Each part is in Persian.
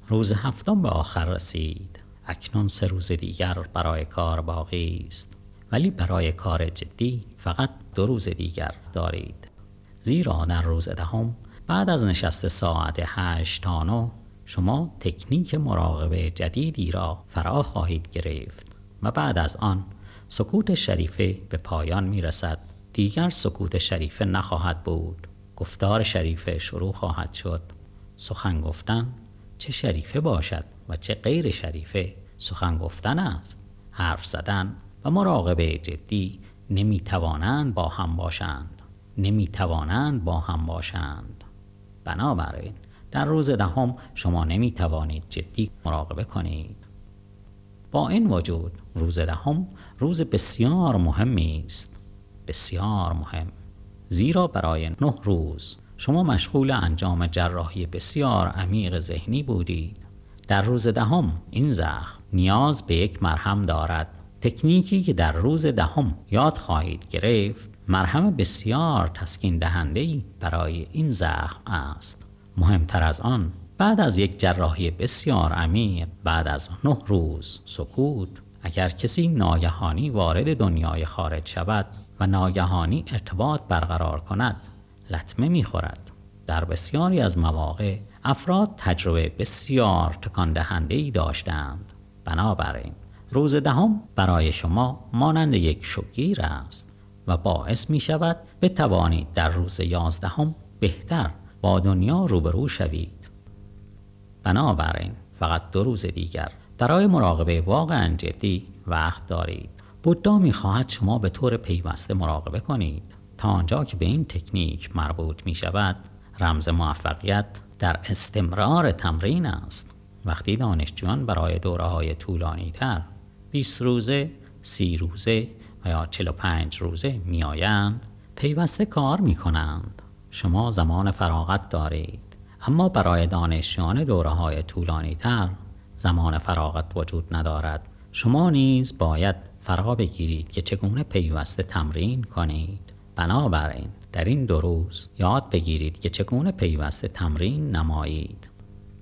روز هفتم به آخر رسید. اکنون 3 روز دیگر برای کار باقی است، ولی برای کار جدی فقط 2 روز دیگر دارید. زیرا در روز دهم بعد از نشست ساعت 8 تا 9 شما تکنیک مراقبه جدیدی را فرا خواهید گرفت و بعد از آن سکوت شریفه به پایان می رسد. دیگر سکوت شریفه نخواهد بود. گفتار شریفه شروع خواهد شد. سخن گفتن چه شریفه باشد و چه غیر شریفه سخن گفتن است. حرف زدن و مراقبه جدی نمی توانند با هم باشند. بنابراین در روز دهم شما نمی توانید جدی مراقبه کنید. با این وجود روز دهم روز بسیار مهمی است. بسیار مهم. زیرا برای 9 روز شما مشغول انجام جراحی بسیار عمیق ذهنی بودید. در روز دهم این زخم نیاز به یک مرهم دارد. تکنیکی که در روز دهم یاد خواهید گرفت مرهم بسیار تسکین دهنده‌ای برای این زخم است. مهمتر از آن، بعد از یک جراحی بسیار عمیق، بعد از 9 روز سکوت، اگر کسی ناگهانی وارد دنیای خارج شود و ناگهانی ارتباط برقرار کند، لطمه می‌خورد. در بسیاری از مواقع افراد تجربه بسیار تکان دهنده‌ای داشتند. بنابراین روز دهم برای شما مانند یک شوک‌گیر است و باعث می شود بتوانید در روز 11 بهتر با دنیا روبرو شوید. بنابراین فقط 2 روز دیگر برای مراقبه واقعا جدی وقت دارید. بودا می خواهد شما به طور پیوسته مراقبه کنید. تا آنجا که به این تکنیک مربوط می شود، رمز موفقیت در استمرار تمرین است. وقتی دانشجویان برای دوره‌های طولانی تر 20 روزه، 30 روزه و یا 45 روزه می آیند، پیوسته کار می کنند. شما زمان فراغت دارید، اما برای دانشجویان دوره‌های طولانی تر زمان فراغت وجود ندارد. شما نیز باید فرا بگیرید که چگونه پیوسته تمرین کنید. بنابراین در این 2 روز یاد بگیرید که چگونه پیوسته تمرین نمایید.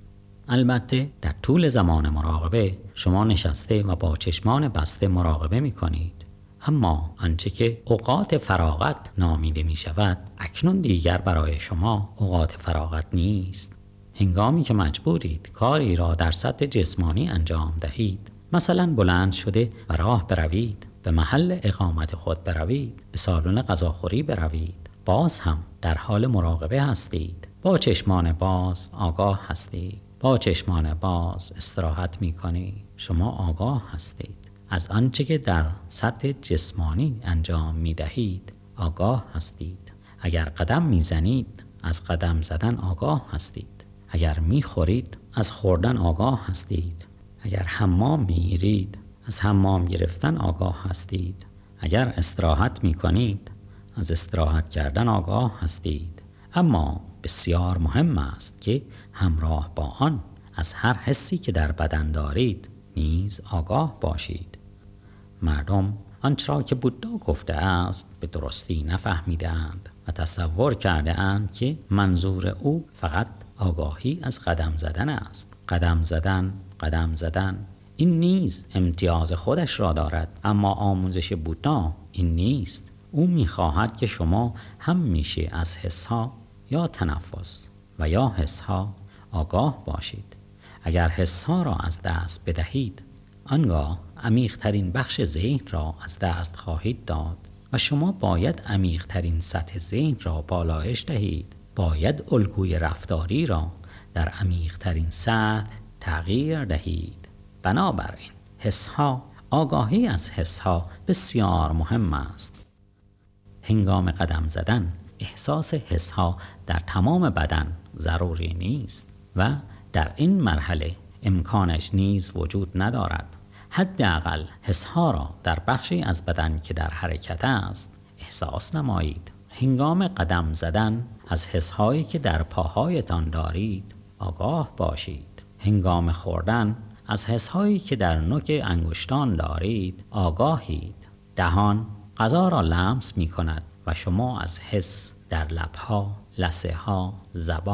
البته در طول زمان مراقبه شما نشسته و با چشمان بسته مراقبه می کنید. اما آنچه که اوقات فراغت نامیده می شود اکنون دیگر برای شما اوقات فراغت نیست. هنگامی که مجبورید کاری را در سطح جسمانی انجام دهید، مثلا بلند شده و راه بروید، به محل اقامت خود بروید، به سالن غذاخوری بروید، باز هم در حال مراقبه هستید. با چشمان باز آگاه هستید. با چشمان باز استراحت می کنید. شما آگاه هستید. از آنچه که در سطح جسمانی انجام می دهید آگاه هستید. اگر قدم می زنید از قدم زدن آگاه هستید. اگر می خورید از خوردن آگاه هستید. اگر حمام می گیرید از حمام گرفتن آگاه هستید. اگر استراحت می کنید از استراحت کردن آگاه هستید. اما بسیار مهم است که همراه با آن از هر حسی که در بدن دارید نیز آگاه باشید. مردم آنچه را که بودا گفته است به درستی نفهمیدند و تصور کرده اند که منظور او فقط آگاهی از قدم زدن است. قدم زدن این نیز امتیاز خودش را دارد، اما آموزش بودا این نیست. او می‌خواهد که شما همیشه از حس‌ها یا تنفس و یا حس‌ها آگاه باشید. اگر حس‌ها را از دست بدهید، آنگاه عمیق‌ترین بخش ذهن را از دست خواهید داد و شما باید عمیق‌ترین سطح ذهن را بالایش دهید. باید الگوی رفتاری را در عمیق‌ترین سطح تغییر دهید. بنابراین حس‌ها، آگاهی از حس‌ها بسیار مهم است. هنگام قدم زدن احساس حس‌ها در تمام بدن ضروری نیست و در این مرحله امکانش نیز وجود ندارد. حداقل حس‌ها را در بخشی از بدن که در حرکت است احساس نمایید. هنگام قدم زدن از حس‌هایی که در پاهایتان دارید آگاه باشید. هنگام خوردن از حس‌هایی که در نوک انگشتان دارید آگاهید. دهان غذا را لمس می کند و شما از حس در لب‌ها، لثه‌ها، زبان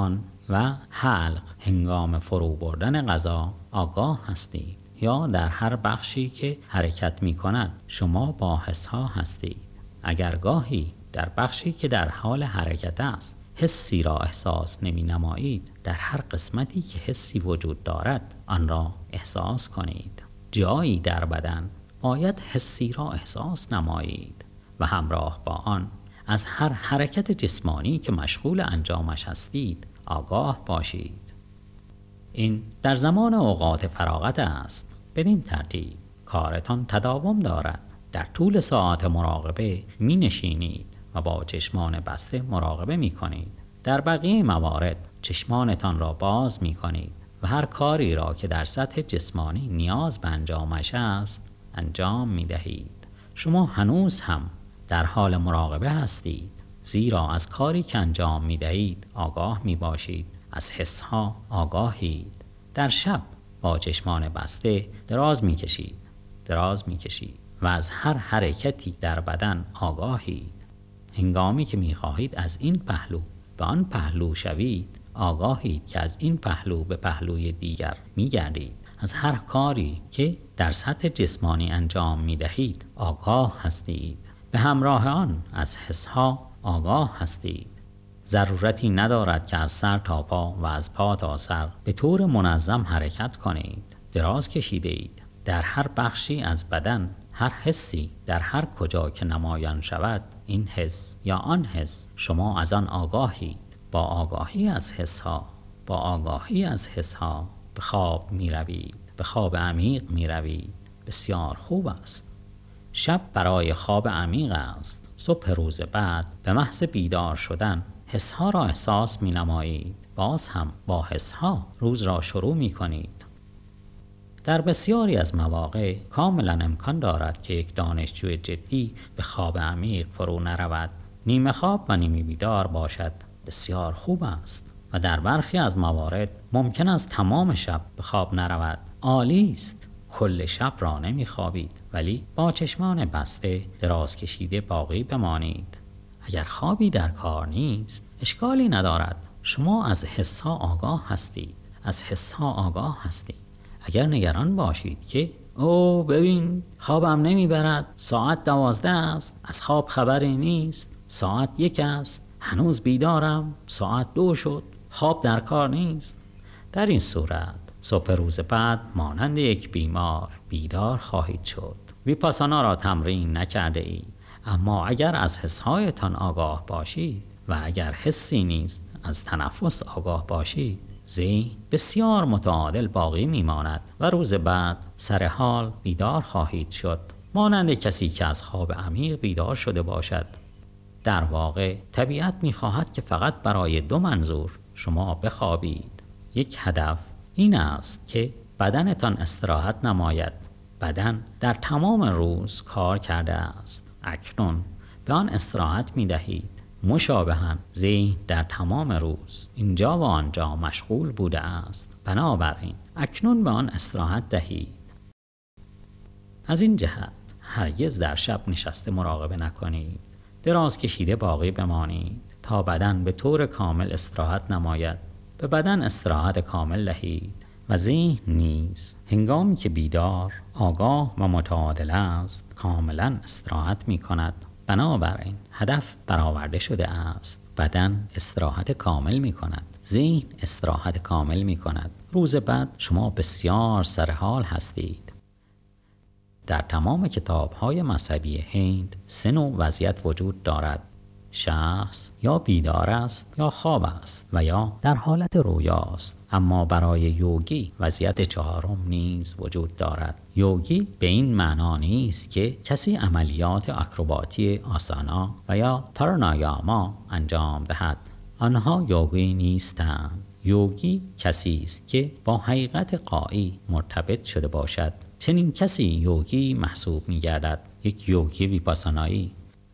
و حلق هنگام فرو بردن غذا آگاه هستید، یا در هر بخشی که حرکت می کند شما با حسها هستید. اگر گاهی در بخشی که در حال حرکت است حسی را احساس نمی نمایید، در هر قسمتی که حسی وجود دارد آن را احساس کنید. جایی در بدن باید حسی را احساس نمایید و همراه با آن از هر حرکت جسمانی که مشغول انجامش هستید آگاه باشید. این در زمان اوقات فراغت است. بدین ترتیب کارتان تداوم دارد. در طول ساعت مراقبه می نشینید و با چشمان بسته مراقبه می کنید. در بقیه موارد چشمانتان را باز می کنید و هر کاری را که در سطح جسمانی نیاز به انجامش است انجام می دهید. شما هنوز هم در حال مراقبه هستید، زیرا از کاری که انجام می دهید آگاه می باشید. از حسها آگاهید. در شب با چشمان بسته دراز می کشید و از هر حرکتی در بدن آگاهید. هنگامی که می خواهید از این پهلو به آن پهلو شوید آگاهید که از این پهلو به پهلوی دیگر می گردید. از هر کاری که در سطح جسمانی انجام می دهید آگاه هستید. به همراه آن از حسها آگاه هستید. ضرورتی ندارد که از سر تا پا و از پا تا سر به طور منظم حرکت کنید. دراز کشیده اید. در هر بخشی از بدن هر حسی در هر کجا که نمایان شود این حس یا آن حس شما از آن آگاهید. با آگاهی از حسها به خواب می روید. به خواب عمیق می روید. بسیار خوب است. شب برای خواب عمیق است. صبح روز بعد به محض بیدار شدن حسها را احساس می نمایید. باز هم با حسها روز را شروع می کنید. در بسیاری از مواقع کاملا امکان دارد که یک دانشجوی جدی به خواب عمیق فرو نرود. نیمه خواب و نیمه بیدار باشد بسیار خوب است و در برخی از موارد ممکن است تمام شب به خواب نرود. عالی است. کل شب را نمی خوابید ولی با چشمان بسته دراز کشیده باقی بمانید. اگر خوابی در کار نیست اشکالی ندارد. شما از حسها آگاه هستید. اگر نگران باشید که ببین خوابم نمیبرد، ساعت 12 است، از خواب خبری نیست، ساعت 1 است، هنوز بیدارم، ساعت 2 شد، خواب در کار نیست، در این صورت صبح روز بعد مانند یک بیمار بیدار خواهید شد. ویپاسانا را تمرین نکرده اید. اما اگر از حسهایتان آگاه باشید و اگر حسی نیست از تنفس آگاه باشید ذهن بسیار متعادل باقی میماند و روز بعد سر حال بیدار خواهید شد، مانند کسی که از خواب عمیق بیدار شده باشد. در واقع طبیعت میخواهد که فقط برای 2 منظور شما بخوابید. یک هدف این است که بدنتان استراحت نماید. بدن در تمام روز کار کرده است. اکنون به آن استراحت می دهید. مشابهاً ذهن در تمام روز اینجا و آنجا مشغول بوده است. بنابراین اکنون به آن استراحت دهید. از این جهت هرگز در شب نشسته مراقبه نکنید. دراز کشیده باقی بمانید تا بدن به طور کامل استراحت نماید. به بدن استراحت کامل دهید و ذهن نیز هنگامی که بیدار، آگاه و متعادل است کاملا استراحت می کند. بنابراین هدف برآورده شده است. بدن استراحت کامل می کند. ذهن استراحت کامل می کند. روز بعد شما بسیار سرحال هستید. در تمام کتاب‌های مذهبی هند 3 نوع وضعیت وجود دارد. شخص یا بیدار است یا خواب است و یا در حالت رویاست. اما برای یوگی وضعیت 4 نیز وجود دارد. یوگی به این معنا نیست که کسی عملیات اکروباتی آسانا و یا پرانایاما انجام دهد. آنها یوگی نیستند. یوگی کسی است که با حقیقت غایی مرتبط شده باشد. چنین کسی یوگی محسوب می‌گردد. یک یوگی ویپاسانایی.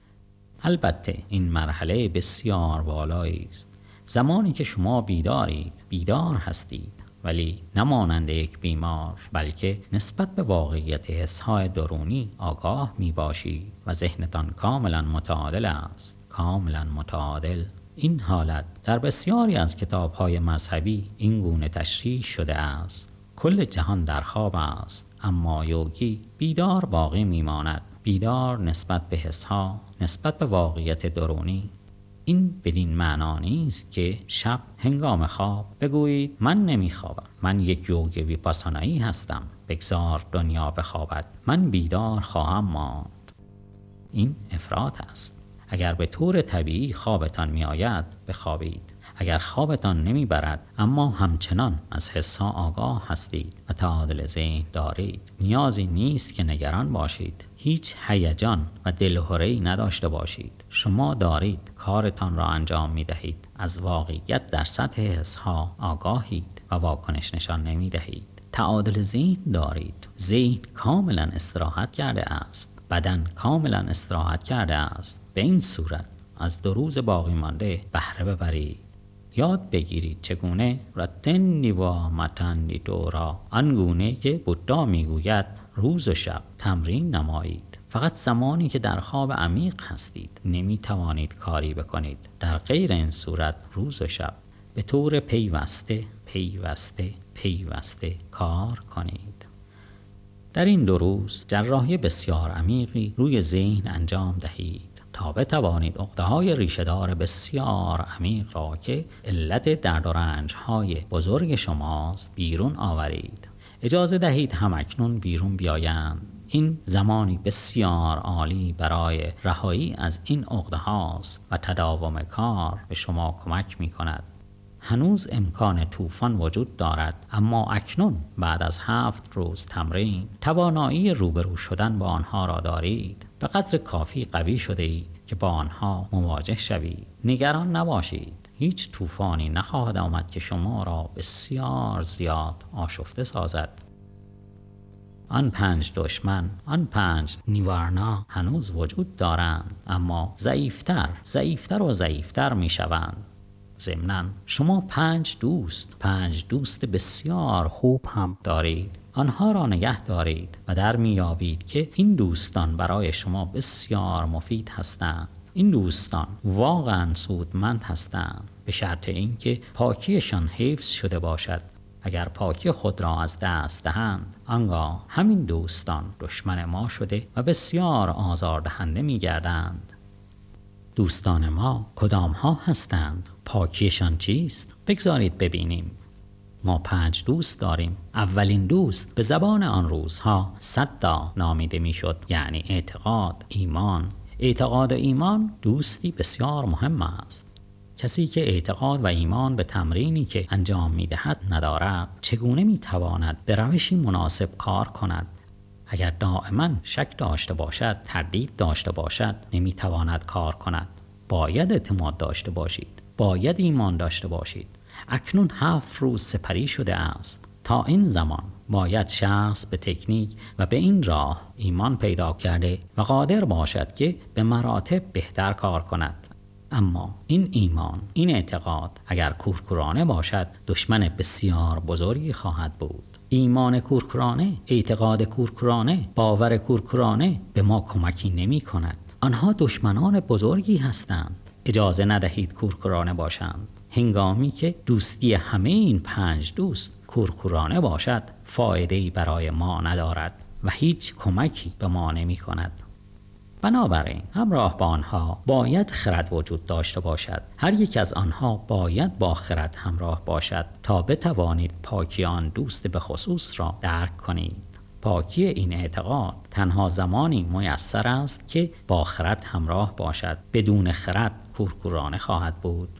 البته این مرحله بسیار والایی است. زمانی که شما بیدار هستید، ولی نمانند یک بیمار، بلکه نسبت به واقعیت حسهای درونی آگاه می باشید و ذهنتان کاملا متعادل است. کاملا متعادل. این حالت در بسیاری از کتاب‌های مذهبی این گونه تشریح شده است: کل جهان در خواب است، اما یوگی بیدار باقی میماند. بیدار نسبت به حسها، نسبت به واقعیت درونی. این بدین معنا نیست که شب هنگام خواب بگویید من نمیخوابم، من یک یوگ ویپاسانایی هستم، بگذار دنیا بخوابد، من بیدار خواهم ماند. این افراط است. اگر به طور طبیعی خوابتان می آید بخوابید. اگر خوابتان نمی برد اما همچنان از حسها آگاه هستید و تعادل ذهن دارید، نیازی نیست که نگران باشید. هیچ هیجان و دلهره‌ای نداشته باشید. شما دارید کارتان را انجام می دهید. از واقعیت در سطح حسها آگاهید و واکنش نشان نمی دهید. تعادل ذهن دارید. ذهن کاملا استراحت کرده است. بدن کاملا استراحت کرده است. به این صورت از 2 روز باقی مانده بهره ببرید. یاد بگیرید چگونه رتن نیوا متن دورا، آنگونه که بودا میگوید روز و شب تمرین نمایید. فقط زمانی که در خواب عمیق هستید نمیتوانید کاری بکنید. در غیر این صورت روز و شب به طور پیوسته کار کنید. در این 2 روز جراحی بسیار عمیقی روی ذهن انجام دهید تا بتوانید عقده‌های ریشه‌دار بسیار عمیق را که علت درد و رنج‌های بزرگ شماست بیرون آورید. اجازه دهید همکنون بیرون بیایند. این زمانی بسیار عالی برای رهایی از این عقده‌هاست و تداوم کار به شما کمک می‌کند. هنوز امکان طوفان وجود دارد، اما اکنون بعد از 7 روز تمرین توانایی روبرو شدن با آنها را دارید. به قدر کافی قوی شده اید که با آنها مواجه شوید. نگران نباشید. هیچ طوفانی نخواهد آمد که شما را بسیار زیاد آشفته سازد. آن 5 دشمن، آن 5 نیوارنا هنوز وجود دارند، اما ضعیفتر می شوند. ضمناً شما 5 دوست بسیار خوب هم دارید. آنها را نگه دارید و در میابید که این دوستان برای شما بسیار مفید هستند. این دوستان واقعاً سودمند هستند به شرط اینکه پاکیشان حفظ شده باشد. اگر پاکی خود را از دست دهند، آنگاه همین دوستان دشمن ما شده و بسیار آزاردهنده میگردند. دوستان ما کدام ها هستند؟ پاکیشان چیست؟ بگذارید ببینیم. ما 5 دوست داریم. اولین دوست به زبان آن روزها صدا نامیده میشد، یعنی اعتقاد، ایمان. اعتقاد و ایمان دوستی بسیار مهم است. کسی که اعتقاد و ایمان به تمرینی که انجام میدهد ندارد، چگونه میتواند به روشی مناسب کار کند؟ اگر دائما شک داشته باشد، تردید داشته باشد، نمیتواند کار کند. باید اعتماد داشته باشید. باید ایمان داشته باشید. اکنون 7 روز سپری شده است. تا این زمان باید شخص به تکنیک و به این راه ایمان پیدا کرده و قادر باشد که به مراتب بهتر کار کند. اما این ایمان، این اعتقاد اگر کورکورانه باشد، دشمن بسیار بزرگی خواهد بود. ایمان کورکورانه، اعتقاد کورکورانه، باور کورکورانه به ما کمکی نمی کند. آنها دشمنان بزرگی هستند. اجازه ندهید کورکورانه باشند. هنگامی که دوستی همه این 5 دوست کورکورانه باشد، فایده‌ای برای ما ندارد و هیچ کمکی به ما نمی کند. بنابراین همراه با آنها باید خرد وجود داشته باشد. هر یک از آنها باید با خرد همراه باشد تا بتوانید پاکی آن دوست به خصوص را درک کنید. پاکی این اعتقاد تنها زمانی میسر است که با خرد همراه باشد. بدون خرد کورکورانه خواهد بود.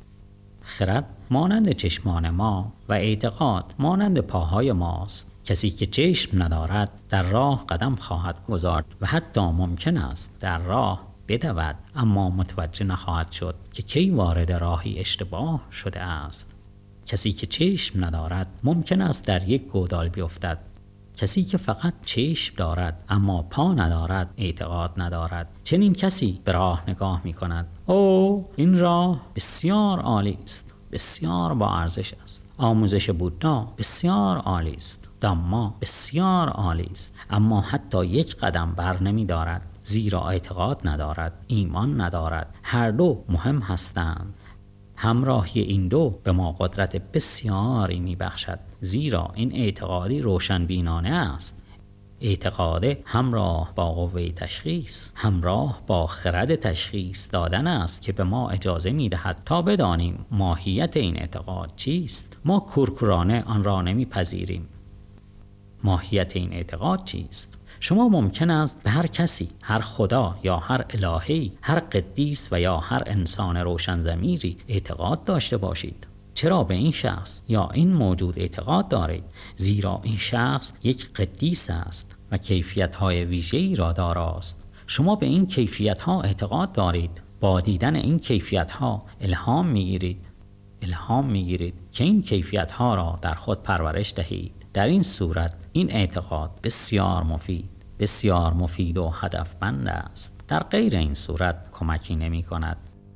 خرد مانند چشمان ما و اعتقاد مانند پاهای ماست. کسی که چشم ندارد در راه قدم خواهد گذارد و حتی ممکن است در راه بدود، اما متوجه نخواهد شد که کی وارد راهی اشتباه شده است. کسی که چشم ندارد ممکن است در یک گودال بیفتد. کسی که فقط چشم دارد اما پا ندارد اعتقاد ندارد. چنین کسی به راه نگاه می کند. این راه بسیار عالی است، بسیار با ارزش است. آموزش بودا بسیار عالی است. دامما بسیار عالی است، اما حتی یک قدم بر نمی دارد، زیرا اعتقاد ندارد، ایمان ندارد. هر دو مهم هستند. همراهی این دو به ما قدرت بسیاری میبخشد، زیرا این اعتقادی روشنبینانه است. اعتقاد همراه با قوه تشخیص، همراه با خرد تشخیص دادن است که به ما اجازه میدهد تا بدانیم ماهیت این اعتقاد چیست. ما کورکورانه آن را نمیپذیریم. ماهیت این اعتقاد چیست؟ شما ممکن است به هر کسی، هر خدا یا هر الهی، هر قدیس و یا هر انسان روشنضمیری اعتقاد داشته باشید. چرا به این شخص یا این موجود اعتقاد دارید؟ زیرا این شخص یک قدیس است و کیفیت‌های ویژه‌ای را داراست. شما به این کیفیت‌ها اعتقاد دارید. با دیدن این کیفیت‌ها الهام می‌گیرید که این کیفیت‌ها را در خود پرورش دهید. در این صورت این اعتقاد بسیار مفید و هدفمند است. در غیر این صورت کمکی نمی‌کند.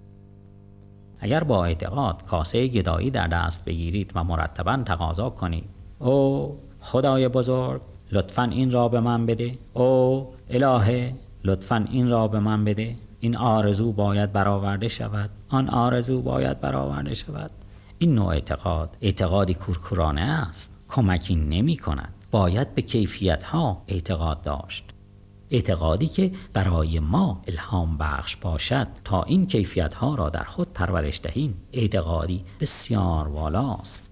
اگر با اعتقاد کاسه گدایی در دست بگیرید و مرتباً تقاضا کنید: او خدای بزرگ، لطفاً این را به من بده. او الهه، لطفاً این را به من بده. این آرزو باید برآورده شود. آن آرزو باید برآورده شود. این نوع اعتقادی کورکورانه است. کمکی نمی کند. باید به کیفیت‌ها اعتقاد داشت. اعتقادی که برای ما الهام بخش باشد تا این کیفیت‌ها را در خود پرورش دهیم، اعتقادی بسیار والاست.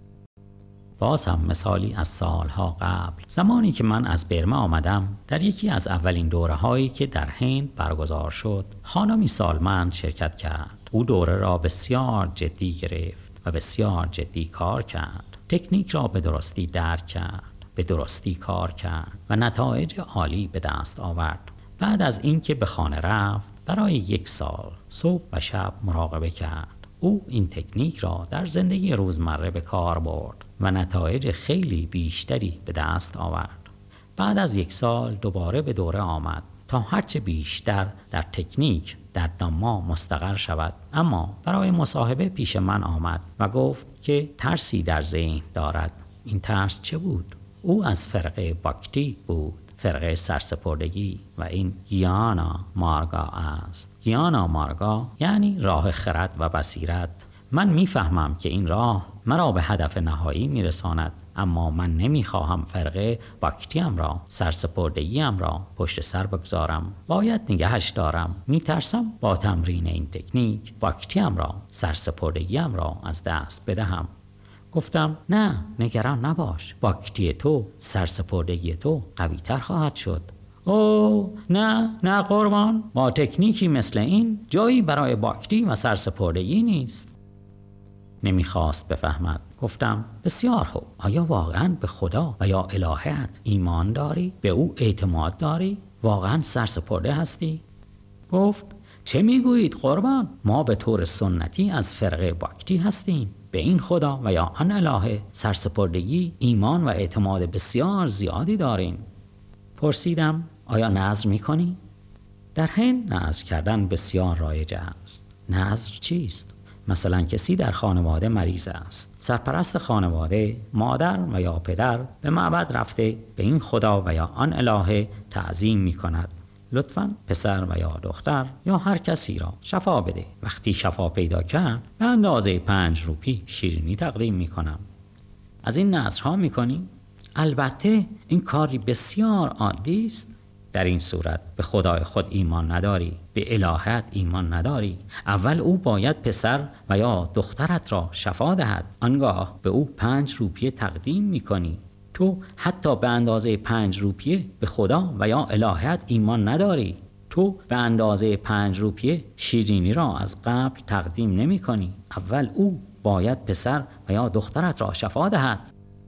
باز هم مثالی از سالها قبل، زمانی که من از برما آمدم، در یکی از اولین دوره‌هایی که در هند برگزار شد، خانمی سالمند شرکت کرد. او دوره را بسیار جدی گرفت و بسیار جدی کار کرد. تکنیک را به درستی درک کرد، به درستی کار کرد و نتایج عالی به دست آورد. بعد از اینکه به خانه رفت، برای 1 سال صبح و شب مراقبه کرد. او این تکنیک را در زندگی روزمره به کار برد و نتایج خیلی بیشتری به دست آورد. بعد از 1 سال دوباره به دوره آمد تا هرچه بیشتر در تکنیک در داما مستقر شود. اما برای مصاحبه پیش من آمد و گفت که ترسی در ذهن دارد. این ترس چه بود؟ او از فرقه باکتی بود، فرقه سرسپردگی، و این گیانا مارگا است. گیانا مارگا یعنی راه خرد و بصیرت. من میفهمم که این راه مرا به هدف نهایی میرساند، اما من نمیخواهم فرقه باکتیم را، سرسپردگیم را پشت سر بگذارم. باید نگهش دارم. میترسم با تمرین این تکنیک باکتیم را، سرسپردگیم را از دست بدهم. گفتم نه، نگران نباش. باکتی تو، سرسپردگی تو قوی‌تر خواهد شد. او نه قربان، با تکنیکی مثل این جایی برای باکتی و سرسپردگی نیست. نمیخواست بفهمد. گفتم بسیار خوب، آیا واقعا به خدا و یا الهیت ایمان داری؟ به او اعتماد داری؟ واقعا سرسپرده هستی؟ گفت چه میگویید قربان؟ ما به طور سنتی از فرقه باکتی هستیم. به این خدا و یا آن الهه سرسپردگی، ایمان و اعتماد بسیار زیادی داریم. پرسیدم آیا نذر میکنی؟ در هند نذر کردن بسیار رایج است. نذر چیست؟ مثلا کسی در خانواده مریض است. سرپرست خانواده، مادر و یا پدر به معبد رفته به این خدا و یا آن الهه تعظیم میکند: لطفاً پسر و یا دختر یا هر کسی را شفا بده. وقتی شفا پیدا کرد، به اندازه 5 روپی شیرینی تقدیم میکنم. از این نذرها میکنی؟ البته این کاری بسیار عادی است. در این صورت به خدای خود ایمان نداری، به الهیت ایمان نداری. اول او باید پسر و یا دخترت را شفا دهد، آنگاه به او 5 روپیه تقدیم میکنی. تو حتی به اندازه 5 روپیه به خدا و یا الهیت ایمان نداری. تو به اندازه 5 روپیه شیرینی را از قبل تقدیم نمی کنی. اول او باید پسر و یا دخترت را شفا دهد.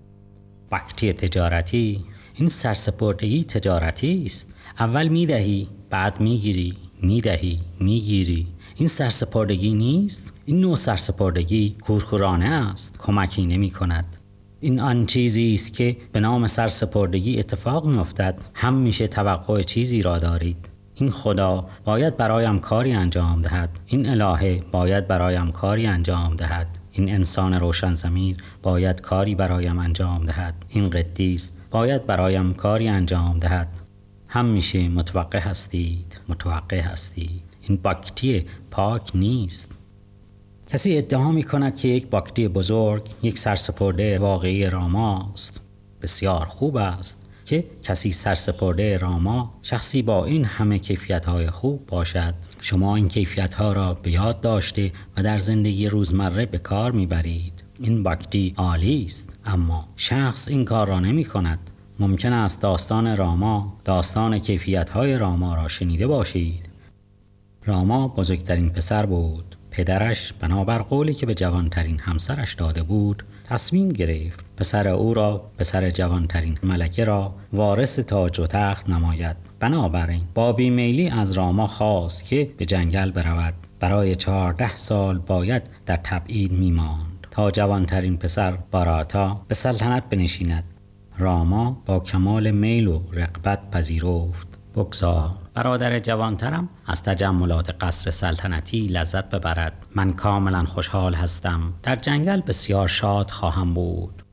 باکتی تجارتی، این سرسپردگی تجارتی است. اول میدهی، بعد میگیری، میدهی، میگیری. این سرسپردگی نیست. این نوع سرسپردگی کورکورانه است، کمکی نمی کند. این آن چیزی است که به نام سرسپردگی اتفاق می‌افتد. همیشه توقع چیزی را دارید. این خدا باید برایم کاری انجام دهد. این الهه باید برایم کاری انجام دهد. این انسان روشن ضمیر باید کاری برایم انجام دهد. این قدیس باید برایم کاری انجام دهد. همیشه متوقع هستید. این باکتی پاک نیست. کسی ادعا می کند که یک باکتی بزرگ یک سرسپرده واقعی راما است. بسیار خوب است که کسی سرسپرده راما شخصی با این همه کیفیت‌های خوب باشد. شما این کیفیت‌ها را به یاد داشته و در زندگی روزمره به کار می‌برید. این باکتی عالی است، اما شخص این کار را نمی کند. ممکن است داستان راما، داستان کیفیت‌های راما را شنیده باشید. راما بزرگترین پسر بود. پدرش بنابر قولی که به جوانترین همسرش داده بود تصمیم گرفت پسر او را، پسر جوانترین ملکه را وارث تاج و تخت نماید. بنابراین با بیمیلی از راما خواست که به جنگل برود. برای 14 سال باید در تبعید میماند تا جوانترین پسر باراتا به سلطنت بنشیند. راما با کمال میل و رغبت پذیرفت. بگذار برادر جوانترم از تجملات قصر سلطنتی لذت ببرد. من کاملا خوشحال هستم. در جنگل بسیار شاد خواهم بود.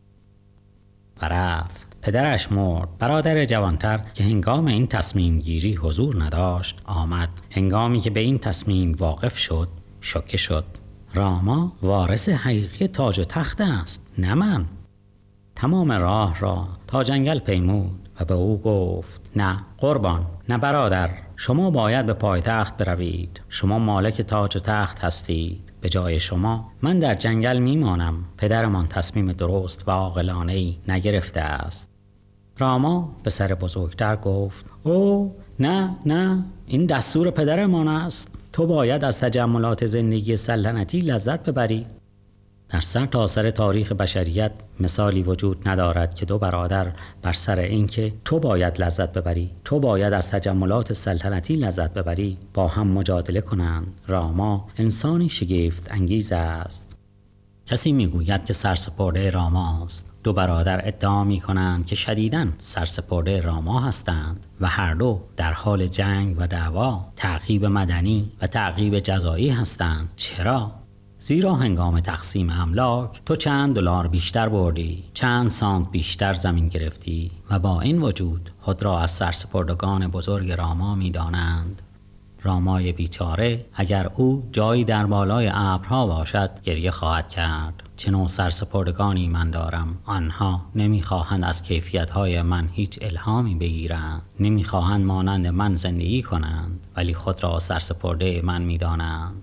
و رفت. پدرش مرد. برادر جوانتر که هنگام این تصمیم گیری حضور نداشت آمد. هنگامی که به این تصمیم واقف شد شوکه شد. راما وارث حقیقی تاج و تخت است، نه من. تمام راه را تا جنگل پیمود و به او گفت نه قربان، نه برادر، شما باید به پایتخت بروید. شما مالک تاج و تخت هستید. به جای شما من در جنگل میمانم. پدرمان تصمیم درست و عاقلانه‌ای نگرفته است. راما به سر بزرگتر گفت او نه، این دستور پدرمان است. تو باید از تجملات زندگی سلطنتی لذت ببری. در سرتاسر تاریخ بشریت مثالی وجود ندارد که دو برادر بر سر اینکه تو باید لذت ببری، تو باید از تجملات سلطنتی لذت ببری، با هم مجادله کنند. راما انسانی شگفت انگیز است. کسی میگوید که سرسپرده راما است. دو برادر ادعا میکنند که شدیداً سرسپرده راما هستند و هر دو در حال جنگ و دعوا، تعقیب مدنی و تعقیب جزایی هستند. چرا؟ زیرا هنگام تقسیم املاک تو چند دلار بیشتر بردی، چند سانت بیشتر زمین گرفتی و با این وجود خود را از سرسپردگان بزرگ راما می دانند. رامای بیچاره اگر او جایی در بالای ابرها باشد گریه خواهد کرد. چه نوع سرسپردگانی من دارم. آنها نمیخواهند از کیفیت‌های من هیچ الهامی بگیرند، نمیخواهند مانند من زندگی کنند، ولی خود را سرسپرده من میدانند.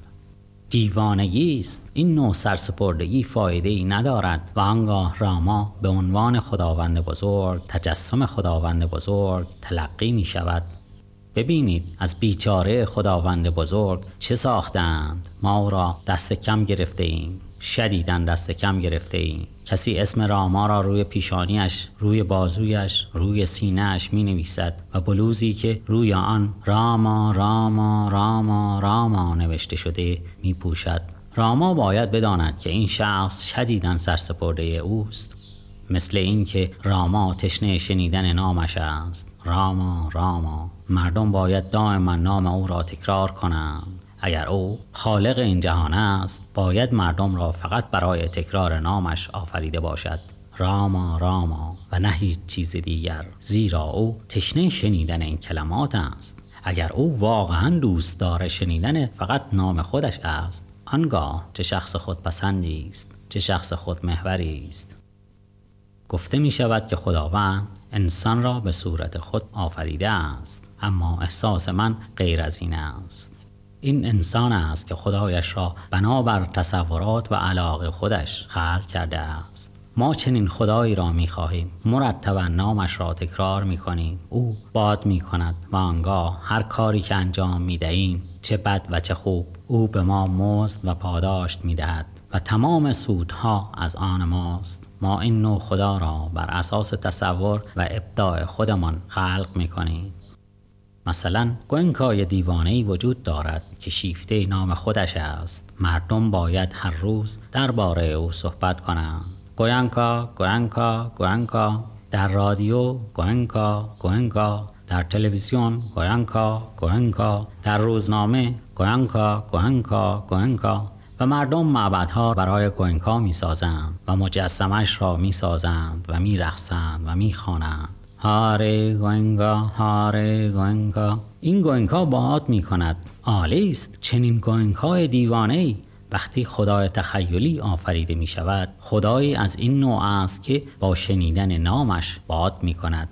دیوانگی است. این نوع سرسپردگی فایده‌ای ندارد و آنگاه راما به عنوان خداوند بزرگ، تجسم خداوند بزرگ تلقی می شود. ببینید از بیچاره خداوند بزرگ چه ساختند. ما او را دست کم گرفته ایم، شدیداً دست کم گرفته ایم. کسی اسم راما را روی پیشانیش، روی بازویش، روی سینه‌اش می نویسد و بلوزی که روی آن راما راما راما راما نوشته شده می پوشد. راما باید بداند که این شخص شدیداً سرسپرده اوست. مثل این که راما تشنه شنیدن نامش است. راما راما. مردم باید دائما نام او را تکرار کنند. اگر او خالق این جهان است باید مردم را فقط برای تکرار نامش آفریده باشد. راما راما و نه هیچ چیز دیگر، زیرا او تشنه شنیدن این کلمات است. اگر او واقعا دوست داره شنیدن فقط نام خودش است، آنگاه چه شخص خودپسندی است، چه شخص خودمحوری است. گفته می شود که خداوند انسان را به صورت خود آفریده است، اما احساس من غیر از این است. این انسان است که خدایش را بنابر تصورات و علاقه خودش خلق کرده است. ما چنین خدایی را می خواهیم. مرتبا نامش را تکرار می کنیم. او باد می کند و آنگاه هر کاری که انجام می دهیم، چه بد و چه خوب، او به ما مزد و پاداش می دهد و تمام سودها از آن ماست. ما این نوع خدا را بر اساس تصور و ابداع خودمان خلق می کنیم. مثلا گوئنکای دیوانه‌ای وجود دارد که شیفته نام خودش است. مردم باید هر روز درباره او صحبت کنند. گوئنکا گوئنکا گوئنکا، در رادیو گوئنکا گوئنکا، در تلویزیون گوئنکا گوئنکا، در روزنامه گوئنکا گوئنکا گوئنکا. و مردم معبدها برای گوئنکا می‌سازند و مجسمش را می‌سازند و می‌رقصند و می‌خوانند. هاره گوئنکا هاره گوئنکا. این گوئنکا باد می کند. عالی است. چنین گوئنکای دیوانه‌ای وقتی خدای تخیلی آفریده می شود، خدایی از این نوع است که با شنیدن نامش باد می کند.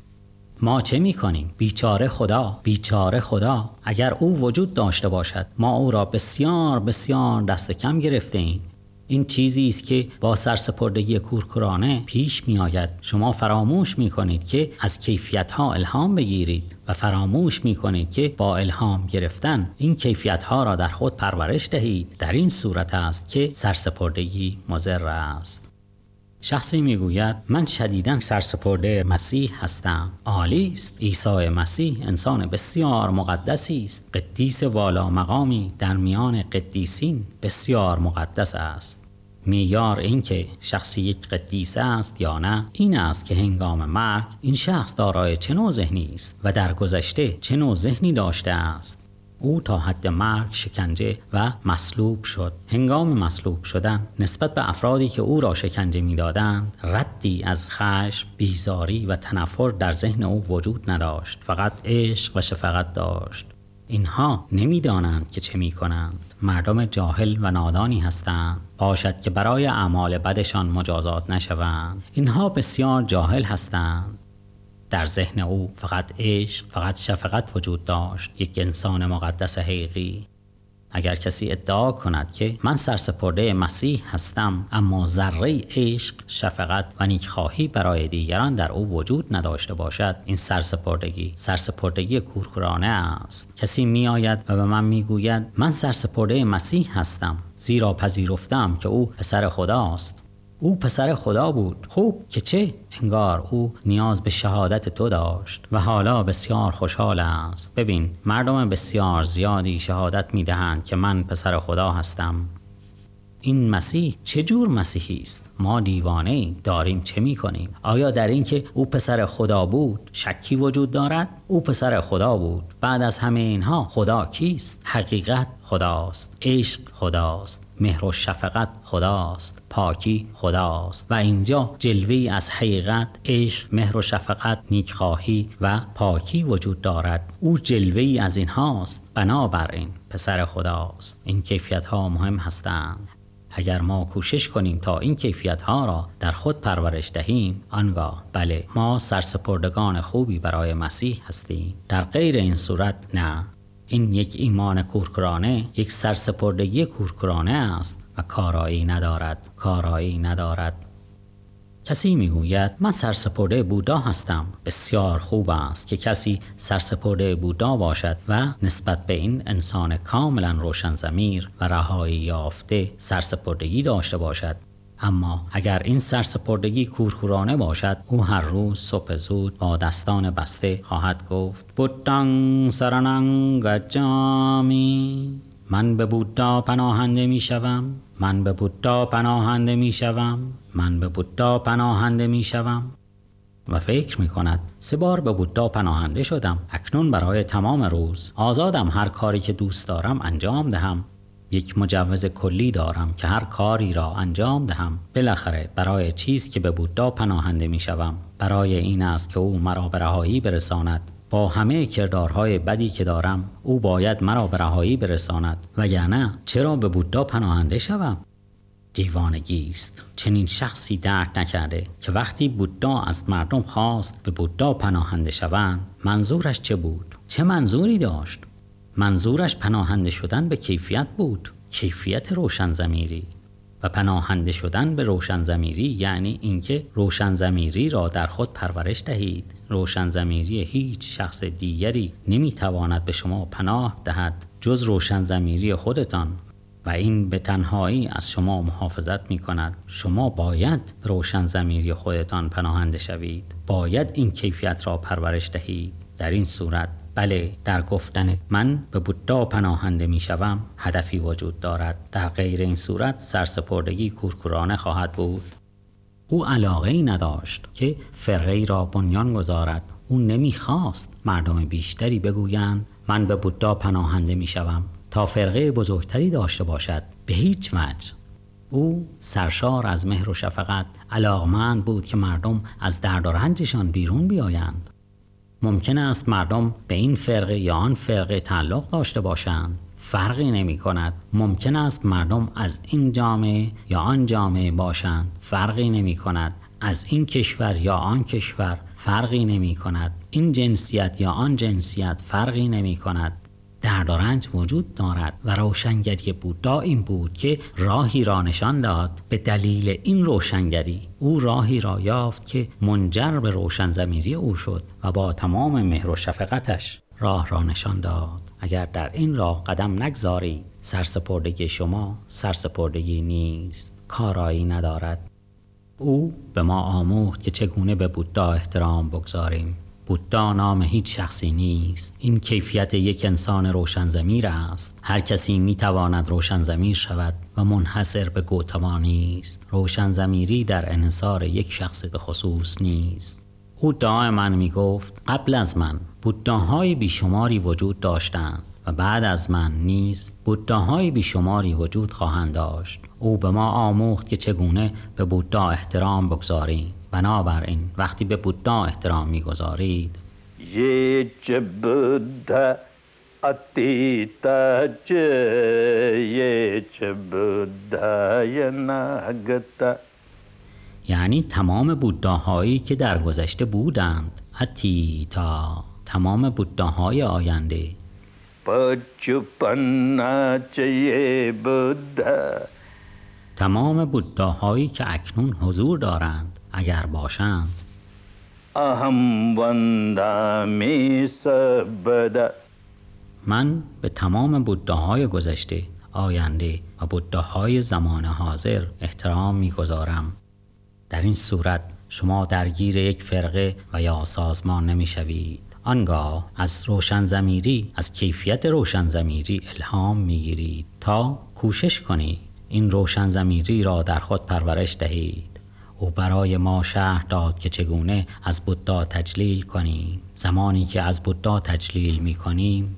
ما چه می کنیم؟ بیچاره خدا، بیچاره خدا. اگر او وجود داشته باشد، ما او را بسیار بسیار دست کم گرفته ایم. این چیزی است که با سرسپردگی کورکورانه پیش می آید. شما فراموش می کنید که از کیفیت ها الهام بگیرید و فراموش می کنید که با الهام گرفتن این کیفیت ها را در خود پرورش دهید. در این صورت است که سرسپردگی مضر است. شخصی میگوید من شدیداً سرسپرده مسیح هستم. عالی است. عیسی مسیح انسان بسیار مقدسی است. قدیس والا مقامی در میان قدیسین، بسیار مقدس است. معیار این که شخصی یک قدیس است یا نه این است که هنگام مرگ این شخص دارای چه نوع ذهنی است و در گذشته چه نوع ذهنی داشته است. او تا حد مرگ شکنجه و مصلوب شد. هنگام مصلوب شدن نسبت به افرادی که او را شکنجه می‌دادند ردی از خشم، بیزاری و تنفر در ذهن او وجود نداشت. فقط عشق و شفقت داشت. اینها نمی‌دانند که چه می‌کنند. مردم جاهل و نادانی هستند. باشد که برای اعمال بدشان مجازات نشوند. اینها بسیار جاهل هستند. در ذهن او فقط عشق، فقط شفقت وجود داشت. یک انسان مقدس حقیقی. اگر کسی ادعا کند که من سرسپرده مسیح هستم اما ذره عشق، شفقت و نیکخواهی برای دیگران در او وجود نداشته باشد، این سرسپردگی کورکورانه است. کسی می آید و به من می گوید من سرسپرده مسیح هستم زیرا پذیرفتم که او پسر خداست. او پسر خدا بود. خوب که چه؟ انگار او نیاز به شهادت تو داشت و حالا بسیار خوشحال است. ببین، مردم بسیار زیادی شهادت می دهند که من پسر خدا هستم. این مسیح چه جور مسیحی است؟ ما دیوانه داریم چه می کنیم؟ آیا در این که او پسر خدا بود شکی وجود دارد؟ او پسر خدا بود. بعد از همه اینها خدا کیست؟ حقیقت خداست، عشق خداست، مهر و شفقت خداست، پاکی خداست و اینجا جلوه‌ای از حقیقت، عشق، مهر و شفقت، نیکخواهی و پاکی وجود دارد. او جلوه‌ای از اینهاست. بنابراین پسر خداست. این کیفیت‌ها مهم هستند. اگر ما کوشش کنیم تا این کیفیت‌ها را در خود پرورش دهیم، آنگاه بله، ما سرسپردگان خوبی برای مسیح هستیم. در غیر این صورت نه. این یک ایمان کورکورانه، یک سرسپردگی کورکورانه است و کارایی ندارد. کسی میگوید من سرسپرده بودا هستم. بسیار خوب است که کسی سرسپرده بودا باشد و نسبت به این انسان کاملا روشن ضمیر و رهایی یافته سرسپردگی داشته باشد. اما اگر این سرسپردگی کورکورانه باشد، او هر روز صبح زود با دستان بسته خواهد گفت بودان سراننگ گجامی، من به بودا پناهنده می شوم، من به بودا پناهنده می شوم، من به بودا پناهنده می شوم. و فکر می کند 3 بار به بودا پناهنده شدم. اکنون برای تمام روز آزادم هر کاری که دوست دارم انجام دهم. یک مجوز کلی دارم که هر کاری را انجام دهم. بالاخره برای چیزی که به بودا پناهنده می شوم، برای این است که او مرا به رهایی برساند. با همه کردارهای بدی که دارم، او باید مرا به رهایی برساند. وگرنه چرا به بودا پناهنده شوم؟ دیوانگی است. چنین شخصی درک نکرده که وقتی بودا از مردم خواست به بودا پناهنده شوند، منظورش چه بود؟ چه منظوری داشت؟ منظورش پناهنده شدن به کیفیت بود، کیفیت روشنضمیری. و پناهنده شدن به روشنضمیری یعنی اینکه روشنضمیری را در خود پرورش دهید. روشنضمیری هیچ شخص دیگری نمیتواند به شما پناه دهد جز روشنضمیری خودتان و این به تنهایی از شما محافظت می کند. شما باید روشنضمیری خودتان پناهنده شوید. باید این کیفیت را پرورش دهید. در این صورت بله، در گفتن من به بودا پناهنده می شوم هدفی وجود دارد. در غیر این صورت سرسپردگی کورکورانه خواهد بود. او علاقه‌ای نداشت که فرقه‌ای را بنیان گذارد. او نمی‌خواست مردم بیشتری بگویند من به بودا پناهنده می شوم تا فرقه بزرگتری داشته باشد. به هیچ وجه. او سرشار از مهر و شفقت علاقمند بود که مردم از درد و رنجشان بیرون بیایند. ممکن است مردم به این فرقه یا آن فرقه تعلق داشته باشند. فرقی نمی کند. ممکن است مردم از این جامعه یا آن جامعه باشند، فرقی نمی کند. از این کشور یا آن کشور فرقی نمی کند. این جنسیت یا آن جنسیت فرقی نمی کند. درد و رنج وجود دارد و روشنگری بودا این بود که راهی را نشان داد. به دلیل این روشنگری او راهی را یافت که منجر به روشن ضمیری او شد و با تمام مهر و شفقتش راه را نشان داد. اگر در این راه قدم نگذارید، سرسپردگی شما سرسپردگی نیست، کارایی ندارد. او به ما آموخت که چگونه به بودا احترام بگذاریم. بودا نام هیچ شخصی نیست. این کیفیت یک انسان روشنضمیر است. هر کسی میتواند روشنضمیر شود و منحصر به گوتما نیست. روشنضمیری در انحصار یک شخص به خصوص نیست. او دائما میگفت قبل از من بوداهای بیشماری وجود داشتند و بعد از من نیز بوداهای بیشماری وجود خواهند داشت. او به ما آموخت که چگونه به بودا احترام بگذاریم. بنابراین وقتی به بودا احترام میگذارید، یه چه بودا اتیتا چه یه چه بودای ناگتا، یعنی تمام بوداهایی که در گذشته بودند، اتیتا تمام بوداهای آینده، پچوپنا چه یه بودا تمام بوداهایی که اکنون حضور دارند اگر باشند، اهم وندامی سبدا من به تمام بوداهای گذشته، آینده و بوداهای زمان حاضر احترام می‌گذارم. در این صورت شما درگیر یک فرقه و یا سازمان نمی‌شوید. آنگاه از روشنضمیری، از کیفیت روشنضمیری الهام می‌گیرید تا کوشش کنید این روشنضمیری را در خود پرورش دهید. او برای ما شرح داد که چگونه از بودا تجلیل کنیم. زمانی که از بودا تجلیل می‌کنیم،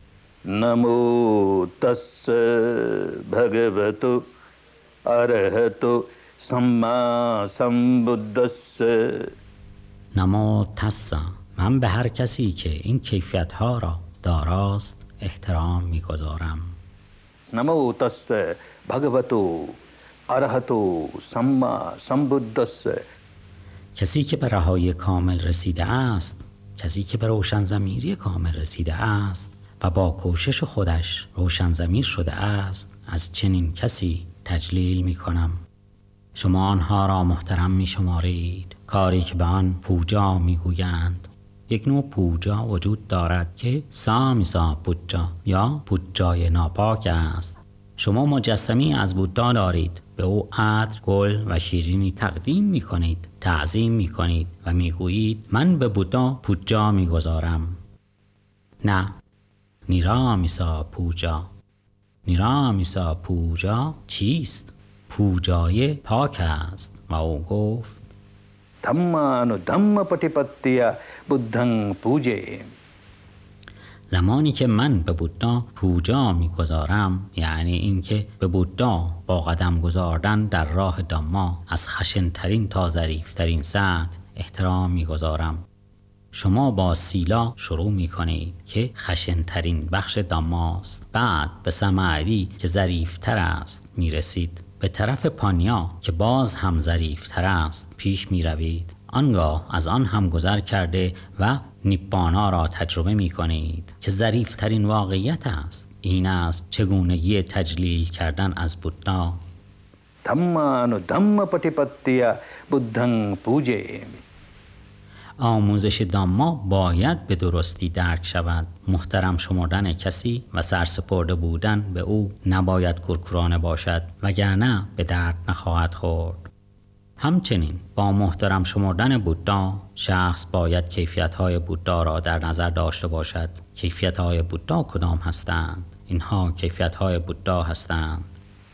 نمو تس بھگوتو ارہتو سما سمبدس، نمو تسا، من به هر کسی که این کیفیت‌ها را داراست احترام می‌گذارم. نمو تس بھگوتو ارہتو سما سمبدس، کسی که به رهایی کامل رسیده است، کسی که به روشنضمیری کامل رسیده است و با کوشش خودش روشنضمیر شده است، از چنین کسی تجلیل می کنم. شما آنها را محترم می شمارید، کاری که به آن پوجا می گویند. یک نوع پوجا وجود دارد که سامیسا پوجا یا پوجای ناپاک است. شما مجسمی از بودا دارید، به او عطر، گل و شیرینی تقدیم می کنید، تعظیم می کنید و می گویید من به بودا پوجا می گذارم. نه، نیرامیسا پوجا. نیرامیسا پوجا چیست؟ پوجای پاک است. و او گفت دھمانو دھم پٹیپتیا بدھنگ پوجے. زمانی که من به بودا پوجا می‌گذارم، یعنی اینکه به بودا با قدم گذاردن در راه دامما از خشن‌ترین تا ظریف‌ترین سطح احترام می‌گذارم. شما با سیلا شروع می‌کنید که خشن‌ترین بخش داماست. بعد به سماعی که ظریف‌تر است می‌رسید. به طرف پانیا که باز هم ظریف‌تر است پیش می‌روید. آنگاه از آن هم گذر کرده و نیپانا را تجربه می کنید که ظریف‌ترین واقعیت است. این است چگونگی تجلیل کردن از بودا. دھمانو دھم پٹیپتیا بدھنگ پوجے. آموزش دامما باید به درستی درک شود. محترم شمردن کسی و سرسپرده بودن به او نباید کورکورانه باشد، وگرنه به درد نخواهد خورد. همچنین با محترم شمردن بودا، شخص باید کیفیت‌های بودا را در نظر داشته باشد. کیفیت‌های بودا کدام هستند؟ اینها کیفیت‌های بودا هستند: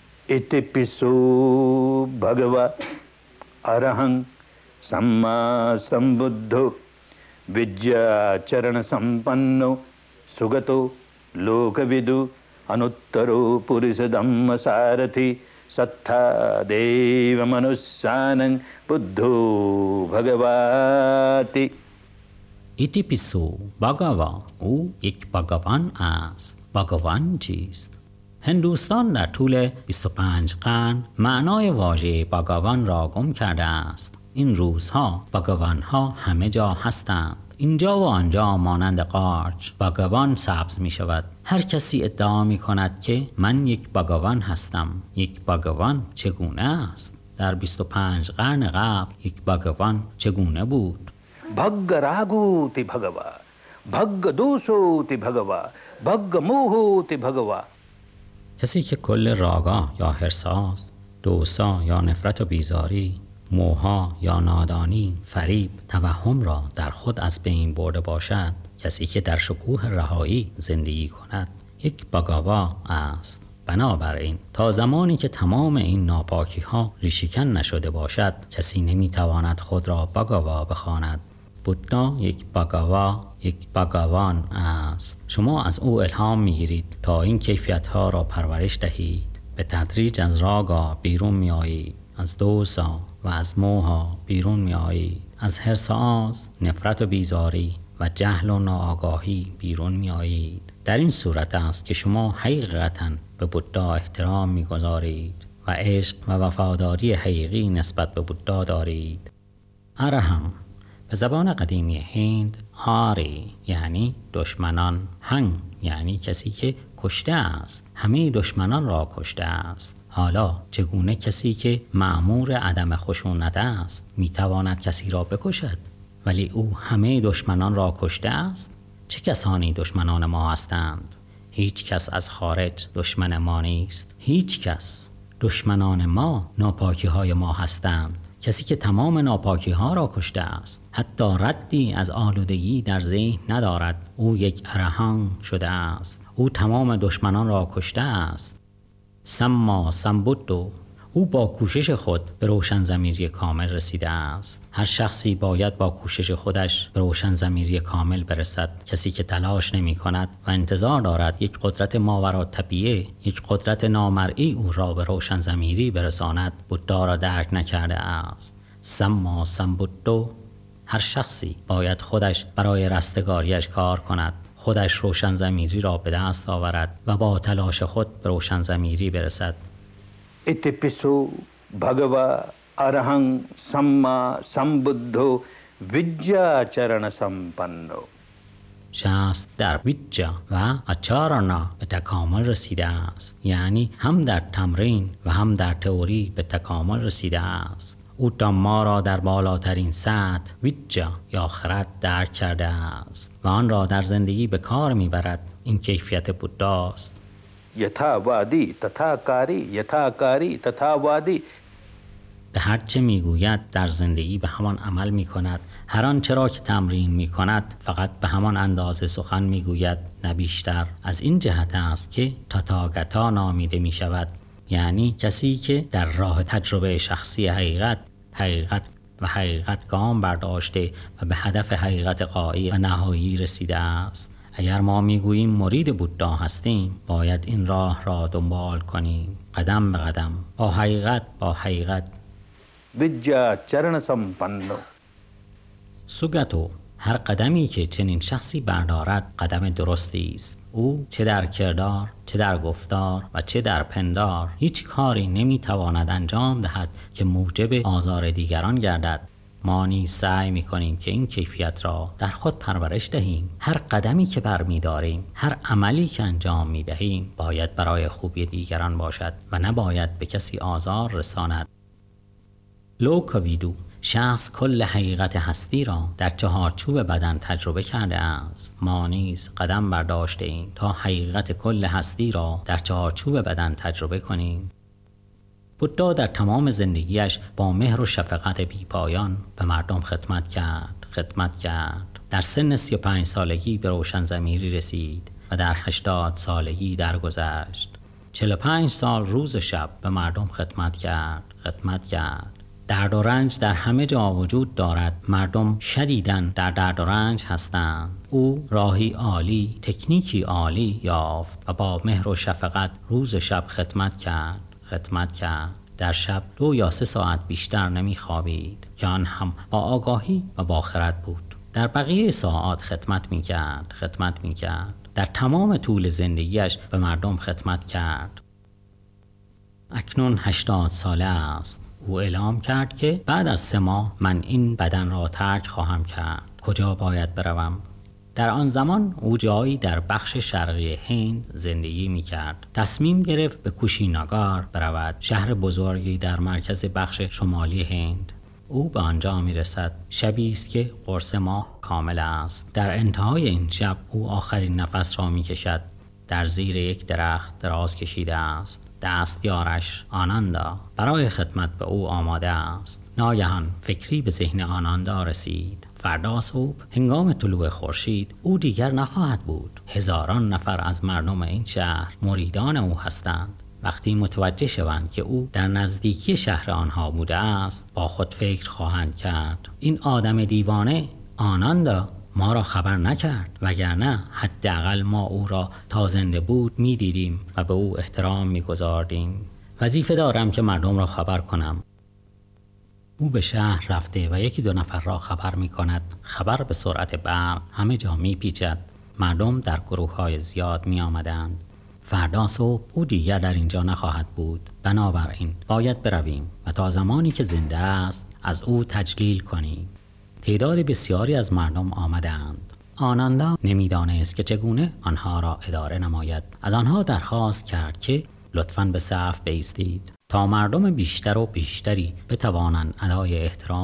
اتیپیسو بھگوا ارہنگ سما سمبدھو وجیا چرن سمپنو سگتو لوکویدو انترو پورس دھم سارتھی ستھا دیو منساننگ بدھو بھگواتی. ایتی پیسو باگاوا، او یک باگاوان است. باگاوان چیست؟ هندوستان در طول 25 قرن معنای واژه باگاوان را گم کرده است. این روزها باگاوان ها همه جا هستند. اینجا و آنجا مانند قارچ باگاوان سبز می شود. هر کسی ادعا می کند که من یک باگاوان هستم. یک باگاوان چگونه است؟ در 25 قرن قبل یک باگاوان چگونه بود؟ भग्ग रागोति भगवा, भग्ग दोषोति भगवा, भग्ग मोहोति भगवा. کسی که کل راگا یا حرص‌آز، دوسا یا نفرت و بیزاری، موها یا نادانی، فریب، توهم را در خود از بین برده باشد، کسی که در شکوه رهایی زندگی کند، یک باگاوا است. بنابراین تا زمانی که تمام این ناپاکی ها ریشه‌کن نشده باشد، کسی نمیتواند خود را باگاوا بخواند. بودا یک باگاوا، یک باگاوان است. شما از او الهام میگیرید تا این کیفیت ها را پرورش دهید. به تدریج از راگا بیرون می آیید، از دوسا و از موها بیرون می آیید، از حرص و آز، نفرت و بیزاری و جهل و ناآگاهی بیرون می آیید. در این صورت است که شما حقیقتاً به بودا احترام می گذارید و عشق و وفاداری حقیقی نسبت به بودا دارید. ارهم به زبان قدیمی هند، آری یعنی دشمنان، هنگ یعنی کسی که کشته است، همه دشمنان را کشته است. حالا چگونه کسی که مأمور عدم خشونت است میتواند کسی را بکشد؟ ولی او همه دشمنان را کشته است. چه کسانی دشمنان ما هستند؟ هیچ کس از خارج دشمن ما نیست. هیچ کس. دشمنان ما ناپاکی های ما هستند. کسی که تمام ناپاکی ها را کشته است، حتی ردی از آلودگی در ذهن ندارد، او یک ارهان شده است. او تمام دشمنان را کشته است. سما سمبودو، او با کوشش خود به روشن ضمیری کامل رسیده است. هر شخصی باید با کوشش خودش به روشن ضمیری کامل برسد. کسی که تلاش نمی کند و انتظار دارد یک قدرت ماورالطبیعه، یک قدرت نامرئی او را به روشن ضمیری برساند، بودا را درک نکرده است. سما سمبودو، هر شخصی باید خودش برای رستگاریش کار کند، خودش روشن ضمیری را به دست آورد و با تلاش خود به روشن ضمیری برسد. इतिपिसु भगवा अरहं सम्मा संबुद्धो विद्याचरण संपन्नो. شخص در ویدجا و اچارنا به تکامل رسیده است، یعنی هم در تمرین و هم در تئوری به تکامل رسیده است. او دامما را در بالاترین سطح ویدجا یا خرد درک کرده است و آن را در زندگی به کار میبرد. این کیفیت بوداست. यथावादी तथाकारी यथाकारी तथावादी. به هر چه میگوید در زندگی به همان عمل میکند. هر آنچه را که تمرین میکند فقط به همان اندازه سخن میگوید، نه بیشتر. از این جهت است که تاتاگاتا نامیده میشود، یعنی کسی که در راه تجربه شخصی حقیقت گام برداشته و به هدف حقیقت غایی و نهایی رسیده است. اگر ما میگوییم مرید بودا هستیم، باید این راه را دنبال کنیم، قدم به قدم، با حقیقت. विद्याचरण संपन्नो. سوگاتو، هر قدمی که چنین شخصی بردارد قدم درستی است. او چه در کردار، چه در گفتار و چه در پندار هیچ کاری نمیتواند انجام دهد که موجب آزار دیگران گردد. ما نیز سعی می‌کنیم که این کیفیت را در خود پرورش دهیم. هر قدمی که برمی‌داریم، هر عملی که انجام می‌دهیم باید برای خوبی دیگران باشد و نباید به کسی آزار رساند. لوکاویدو، شخص کل حقیقت هستی را در چهارچوب بدن تجربه کرده است. ما نیز قدم برداشته ایم تا حقیقت کل هستی را در چهارچوب بدن تجربه کنیم. بودا در تمام زندگیش با مهر و شفقت بی‌پایان به مردم خدمت کرد. در سن 35 سالگی به روشن ضمیری رسید و در 80 سالگی درگذشت. 45 سال روز و شب به مردم خدمت کرد. درد و رنج در همه جا وجود دارد. مردم شدیداً در درد و رنج هستند. او راهی عالی، تکنیکی عالی یافت و با مهر و شفقت روز و شب خدمت کرد. در شب 2 یا 3 ساعت بیشتر نمیخوابید که آن هم با آگاهی و با خرد بود. در بقیه ساعات خدمت میکرد. در تمام طول زندگیش به مردم خدمت کرد. اکنون 80 ساله است. او اعلام کرد که بعد از 3 ماه من این بدن را ترک خواهم کرد. کجا باید بروم؟ در آن زمان او جایی در بخش شرقی هند زندگی می کرد. تصمیم گرفت به کوشیناگار برود، شهر بزرگی در مرکز بخش شمالی هند. او به آنجا می رسد. شبی است که قرص ماه کامل است. در انتهای این شب او آخرین نفس را می کشد. در زیر یک درخت دراز کشیده است. دستیارش آناندا برای خدمت به او آماده است. ناگهان فکری به ذهن آناندا رسید. فردا صبح هنگام طلوع خورشید او دیگر نخواهد بود. هزاران نفر از مردم این شهر مریدان او هستند. وقتی متوجه شوند که او در نزدیکی شهر آنها بوده است، با خود فکر خواهند کرد این آدم دیوانه آناندا ما را خبر نکرد، وگرنه حداقل ما او را تا زنده بود می دیدیم و به او احترام می گذاردیم. وظیفه دارم که مردم را خبر کنم. او به شهر رفته و 1-2 نفر را خبر می کند. خبر به سرعت برق همه جا می پیچد. مردم در گروه‌های زیاد می آمدند. فردا صبح او دیگر در اینجا نخواهد بود. بنابراین باید برویم و تا زمانی که زنده است از او تجلیل کنیم. تعداد بسیاری از مردم آمدند. آناندا نمیدانست که چگونه آنها را اداره نماید. از آنها درخواست کرد که لطفاً به صف بایستید تا مردم بیشتر و بیشتری بتوانند ادای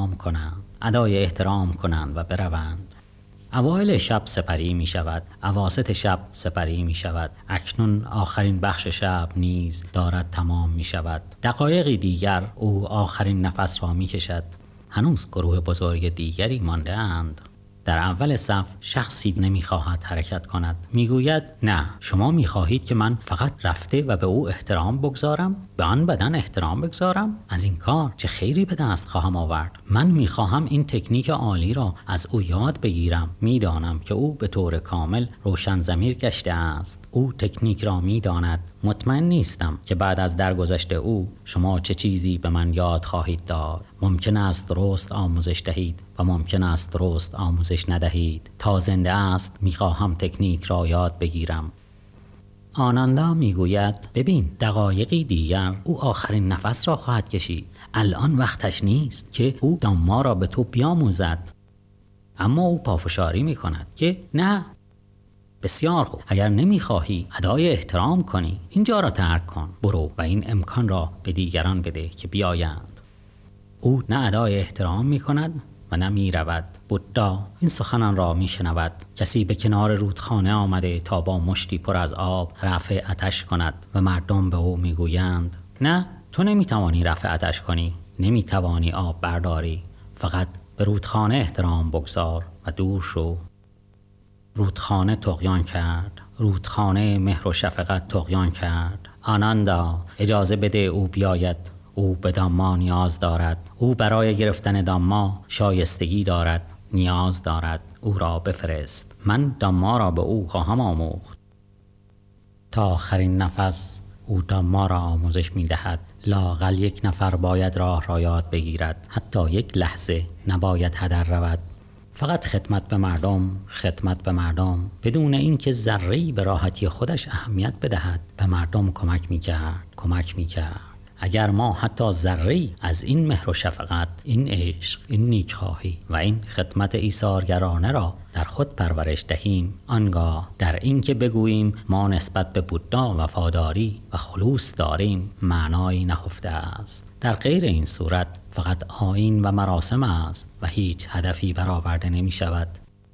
احترام کنند و بروند. اوایل شب سپری می شود، اواسط شب سپری می شود. اکنون آخرین بخش شب نیز دارد تمام می شود. دقایقی دیگر او آخرین نفس را می کشد. هنوز گروه بزرگ دیگری مانده اند. در اول صف شخصی نمیخواهد حرکت کند. میگوید نه، شما میخواهید که من فقط رفته و به او احترام بگذارم؟ به آن بدن احترام بگذارم؟ از این کار چه خیری به دست خواهم آورد؟ من میخواهم این تکنیک عالی را از او یاد بگیرم. میدانم که او به طور کامل روشن ضمیر گشته است. او تکنیک را میداند. مطمئن نیستم که بعد از درگذشت او شما چه چیزی به من یاد خواهید داد. ممکن است درست آموزش دهید و ممکن است درست آموزش ندهید. تا زنده است میخواهم تکنیک را یاد بگیرم. آناندا میگوید ببین، دقایقی دیگر او آخرین نفس را خواهد کشید. الان وقتش نیست که او دامما را به تو بیاموزد. اما او پافشاری میکند که نه. بسیار خوب، اگر نمیخواهی ادای احترام کنی اینجا را ترک کن. برو و این امکان را به دیگران بده که بیایند. او نه ادای احترام میکند و نه می رود. بودا این سخنان را می شنود. کسی به کنار رودخانه آمده تا با مشتی پر از آب رفع آتش کند و مردم به او می گویند نه، تو نمی توانی رفع آتش کنی، نمی توانی آب برداری، فقط به رودخانه احترام بگذار و دور شو. رودخانه طغیان کرد. رودخانه مهر و شفقت طغیان کرد. آناندا اجازه بده او بیاید. او به دامما نیاز دارد. او برای گرفتن دامما شایستگی دارد، نیاز دارد. او را بفرست. من دامما را به او خواهم آموخت. تا آخرین نفس او دامما را آموزش می دهد. لااقل 1 نفر باید راه را یاد بگیرد. حتی 1 لحظه نباید هدر رود. فقط خدمت به مردم بدون اینکه ذره‌ای به راحتی خودش اهمیت بدهد. به مردم کمک می کرد. اگر ما حتی ذره‌ای از این مهر و شفقت، این عشق، این نیکخواهی و این خدمت ایثارگرانه را در خود پرورش دهیم، آنگاه در این که بگوییم ما نسبت به بودا وفاداری و خلوص داریم معنایی نهفته است. در غیر این صورت فقط آیین و مراسم است و هیچ هدفی برآورده نمی شود.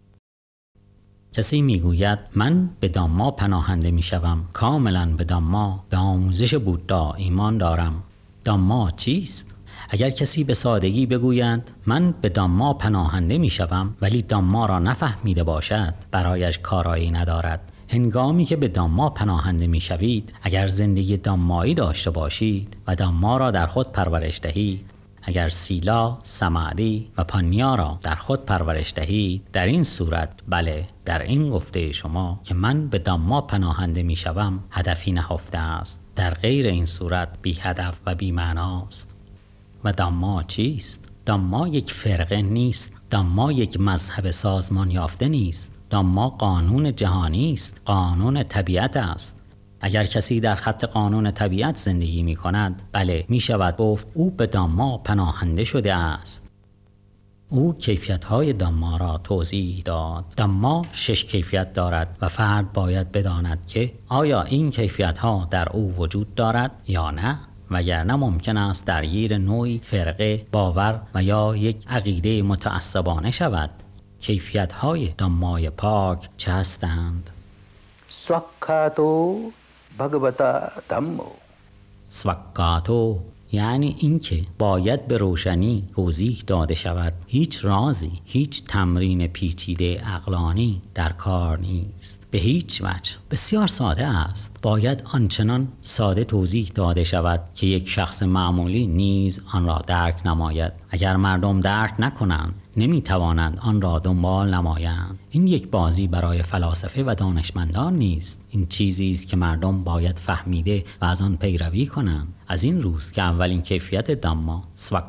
کسی میگوید من به دامما پناهنده میشوم. کاملا به دامما، به آموزش بودا ایمان دارم. دامما چیست؟ اگر کسی به سادگی بگوید من به دامما پناهنده میشوم ولی دامما را نفهمیده باشد، برایش کارایی ندارد. هنگامی که به دامما پناهنده میشوید، اگر زندگی دامایی داشته باشید و دامما را در خود پرورش دهید، اگر سیلا، سماعی و پانیا را در خود پرورش دهید، در این صورت بله، در این گفته شما که من به دامما پناهنده می شوم هدفی نهفته است. در غیر این صورت بی هدف و بی معناست. و دامما چیست؟ دامما یک فرقه نیست، دامما یک مذهب سازمان یافته نیست. دامما قانون جهانی است، قانون طبیعت است. اگر کسی در خط قانون طبیعت زندگی می کند، بله، می شود گفت او به دامما پناهنده شده است. او کیفیت‌های دامما را توضیح داد. دامما 6 کیفیت دارد و فرد باید بداند که آیا این کیفیت‌ها در او وجود دارد یا نه، وگرنه ممکن است درگیر نوعی فرقه، باور و یا یک عقیده متعصبانه شود. کیفیت‌های داممای پاک چه هستند؟ سوکھاتو بھگوتا دھمو. سوکاتو یعنی اینکه باید به روشنی توضیح داده شود. هیچ رازی، هیچ تمرین پیچیده عقلانی در کار نیست، به هیچ وجه. بسیار ساده است. باید آنچنان ساده توضیح داده شود که یک شخص معمولی نیز آن را درک نماید. اگر مردم درک نکنند، نمی توانند آن را دنبال نمایند. این یک بازی برای فلاسفه و دانشمندان نیست. این چیزی است که مردم باید فهمیده و از آن پیروی کنند. از این روز که اولین کیفیت دامما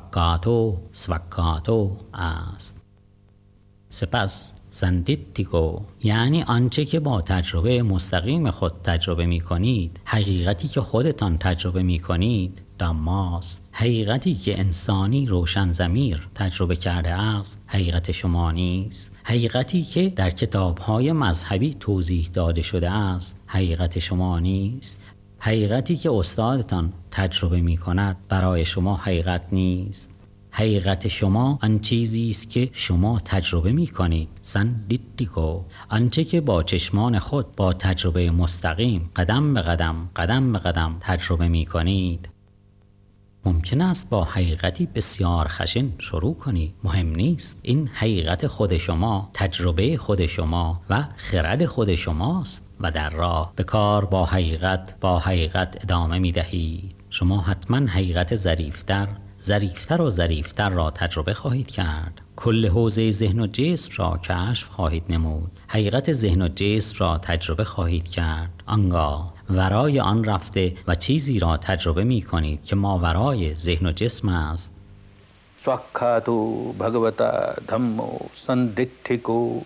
سوکاتو است. سپس سندیتیکو یعنی آنچه که با تجربه مستقیم خود تجربه می کنید. حقیقتی که خودتان تجربه می کنید داماست. حقیقتی که انسانی روشن ضمیر تجربه کرده است حقیقت شما نیست. حقیقتی که در کتاب‌های مذهبی توضیح داده شده است حقیقت شما نیست. حقیقتی که استادتان تجربه می کند برای شما حقیقت نیست. حقیقت شما آن چیزی است که شما تجربه می کنید. سندیتیکو آنچه که با چشمان خود با تجربه مستقیم قدم به قدم تجربه می کنید. ممکن است با حقیقتی بسیار خشن شروع کنید. مهم نیست. این حقیقت خود شما، تجربه خود شما و خرد خود شماست و در راه به کار با حقیقت ادامه می دهید. شما حتما حقیقت ظریفتر را تجربه خواهید کرد. کل حوزه ذهن و جسم را کشف خواهید نمود. حقیقت ذهن و جسم را تجربه خواهید کرد. آنگاه ورای آن رفته و چیزی را تجربه می کنید که ماورای ذهن و جسم است. سوکھاتو بھگوتا دھمو سندیتیکو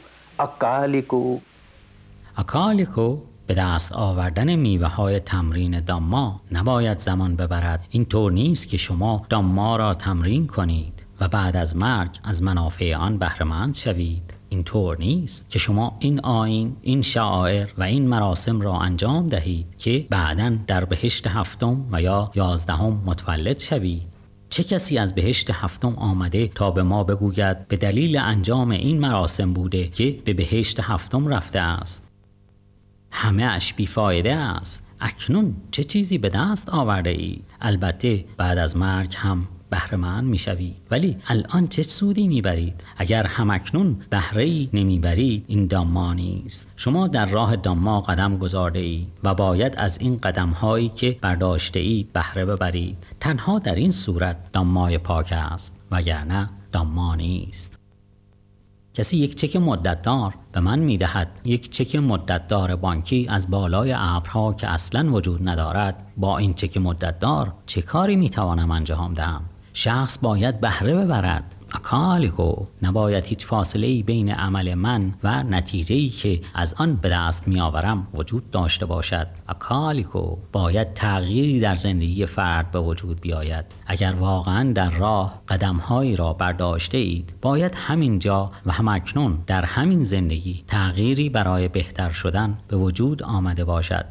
اکالیکو به دست آوردن میوه های تمرین دامما نباید زمان ببرد. این طور نیست که شما دامما را تمرین کنید و بعد از مرگ از منافع آن بهره‌مند شوید. این طور نیست که شما این آیین، این شعائر و این مراسم را انجام دهید که بعداً در بهشت 7 و یا 11 متولد شوید. چه کسی از بهشت 7 آمده تا به ما بگوید به دلیل انجام این مراسم بوده که به بهشت 7 رفته است؟ همه اش بیفایده است. اکنون چه چیزی به دست آورده اید؟ البته بعد از مرگ هم بهره‌مند میشوید، ولی الان چه سودی میبرید؟ اگر هم اکنون بهره‌ای نمیبرید، این دامما نیست. شما در راه دامما قدم گذارده اید و باید از این قدم‌هایی که برداشته اید بهره ببرید. تنها در این صورت داممای پاک است، وگرنه دامما نیست. کسی یک چک مدتدار به من میدهد. یک چک مدتدار بانکی از بالای ابرها که اصلاً وجود ندارد. با این چک مدتدار چه کاری میتوانم انجام دهم؟ شخص باید بهره ببرد. اکالیکو نباید هیچ فاصله‌ای بین عمل من و نتیجه‌ای که از آن به دست میآورم وجود داشته باشد. اکالیکو باید تغییری در زندگی فرد به وجود بیاید. اگر واقعاً در راه قدم‌هایی را برداشته اید، باید همینجا و همکنون در همین زندگی تغییری برای بهتر شدن به وجود آمده باشد.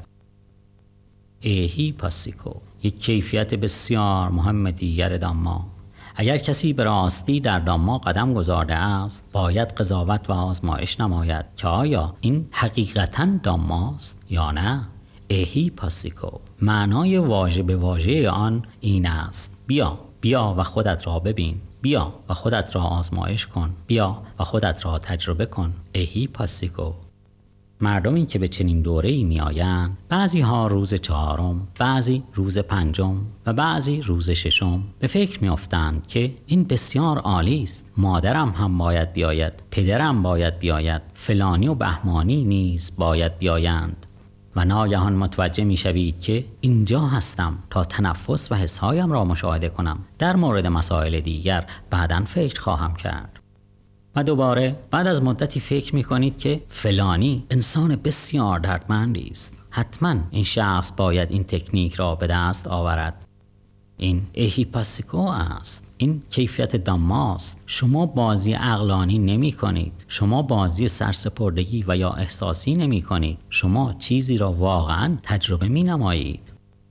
ایهی پاسیکو یک کیفیت بسیار مهم دیگر دامما. اگر کسی به راستی در دامما قدم گذارده است، باید قضاوت و آزمایش نماید که آیا این حقیقتاً داماست یا نه. ایهی پاسیکو معنای واژه به واژه آن این است: بیا و خودت را ببین، بیا و خودت را آزمایش کن، بیا و خودت را تجربه کن. ایهی پاسیکو. مردمی که به چنین دوره‌ای می‌آیند، بعضی ها روز 4، بعضی روز 5 و بعضی روز 6 به فکر می‌افتند که این بسیار عالی است. مادرم هم باید بیاید، پدرم باید بیاید، فلانی و بهمانی نیز باید بیایند. و ناگهان متوجه می‌شوید که اینجا هستم تا تنفس و حسهایم را مشاهده کنم. در مورد مسائل دیگر بعداً فکر خواهم کرد. و دوباره بعد از مدتی فکر میکنید که فلانی انسان بسیار دردمندی است، حتما این شخص باید این تکنیک را به دست آورد. این ایهیپاسیکو است. این کیفیت داماست. شما بازی عقلانی نمی کنید. شما بازی سرسپردگی و یا احساسی نمی کنید. شما چیزی را واقعا تجربه می نمایید.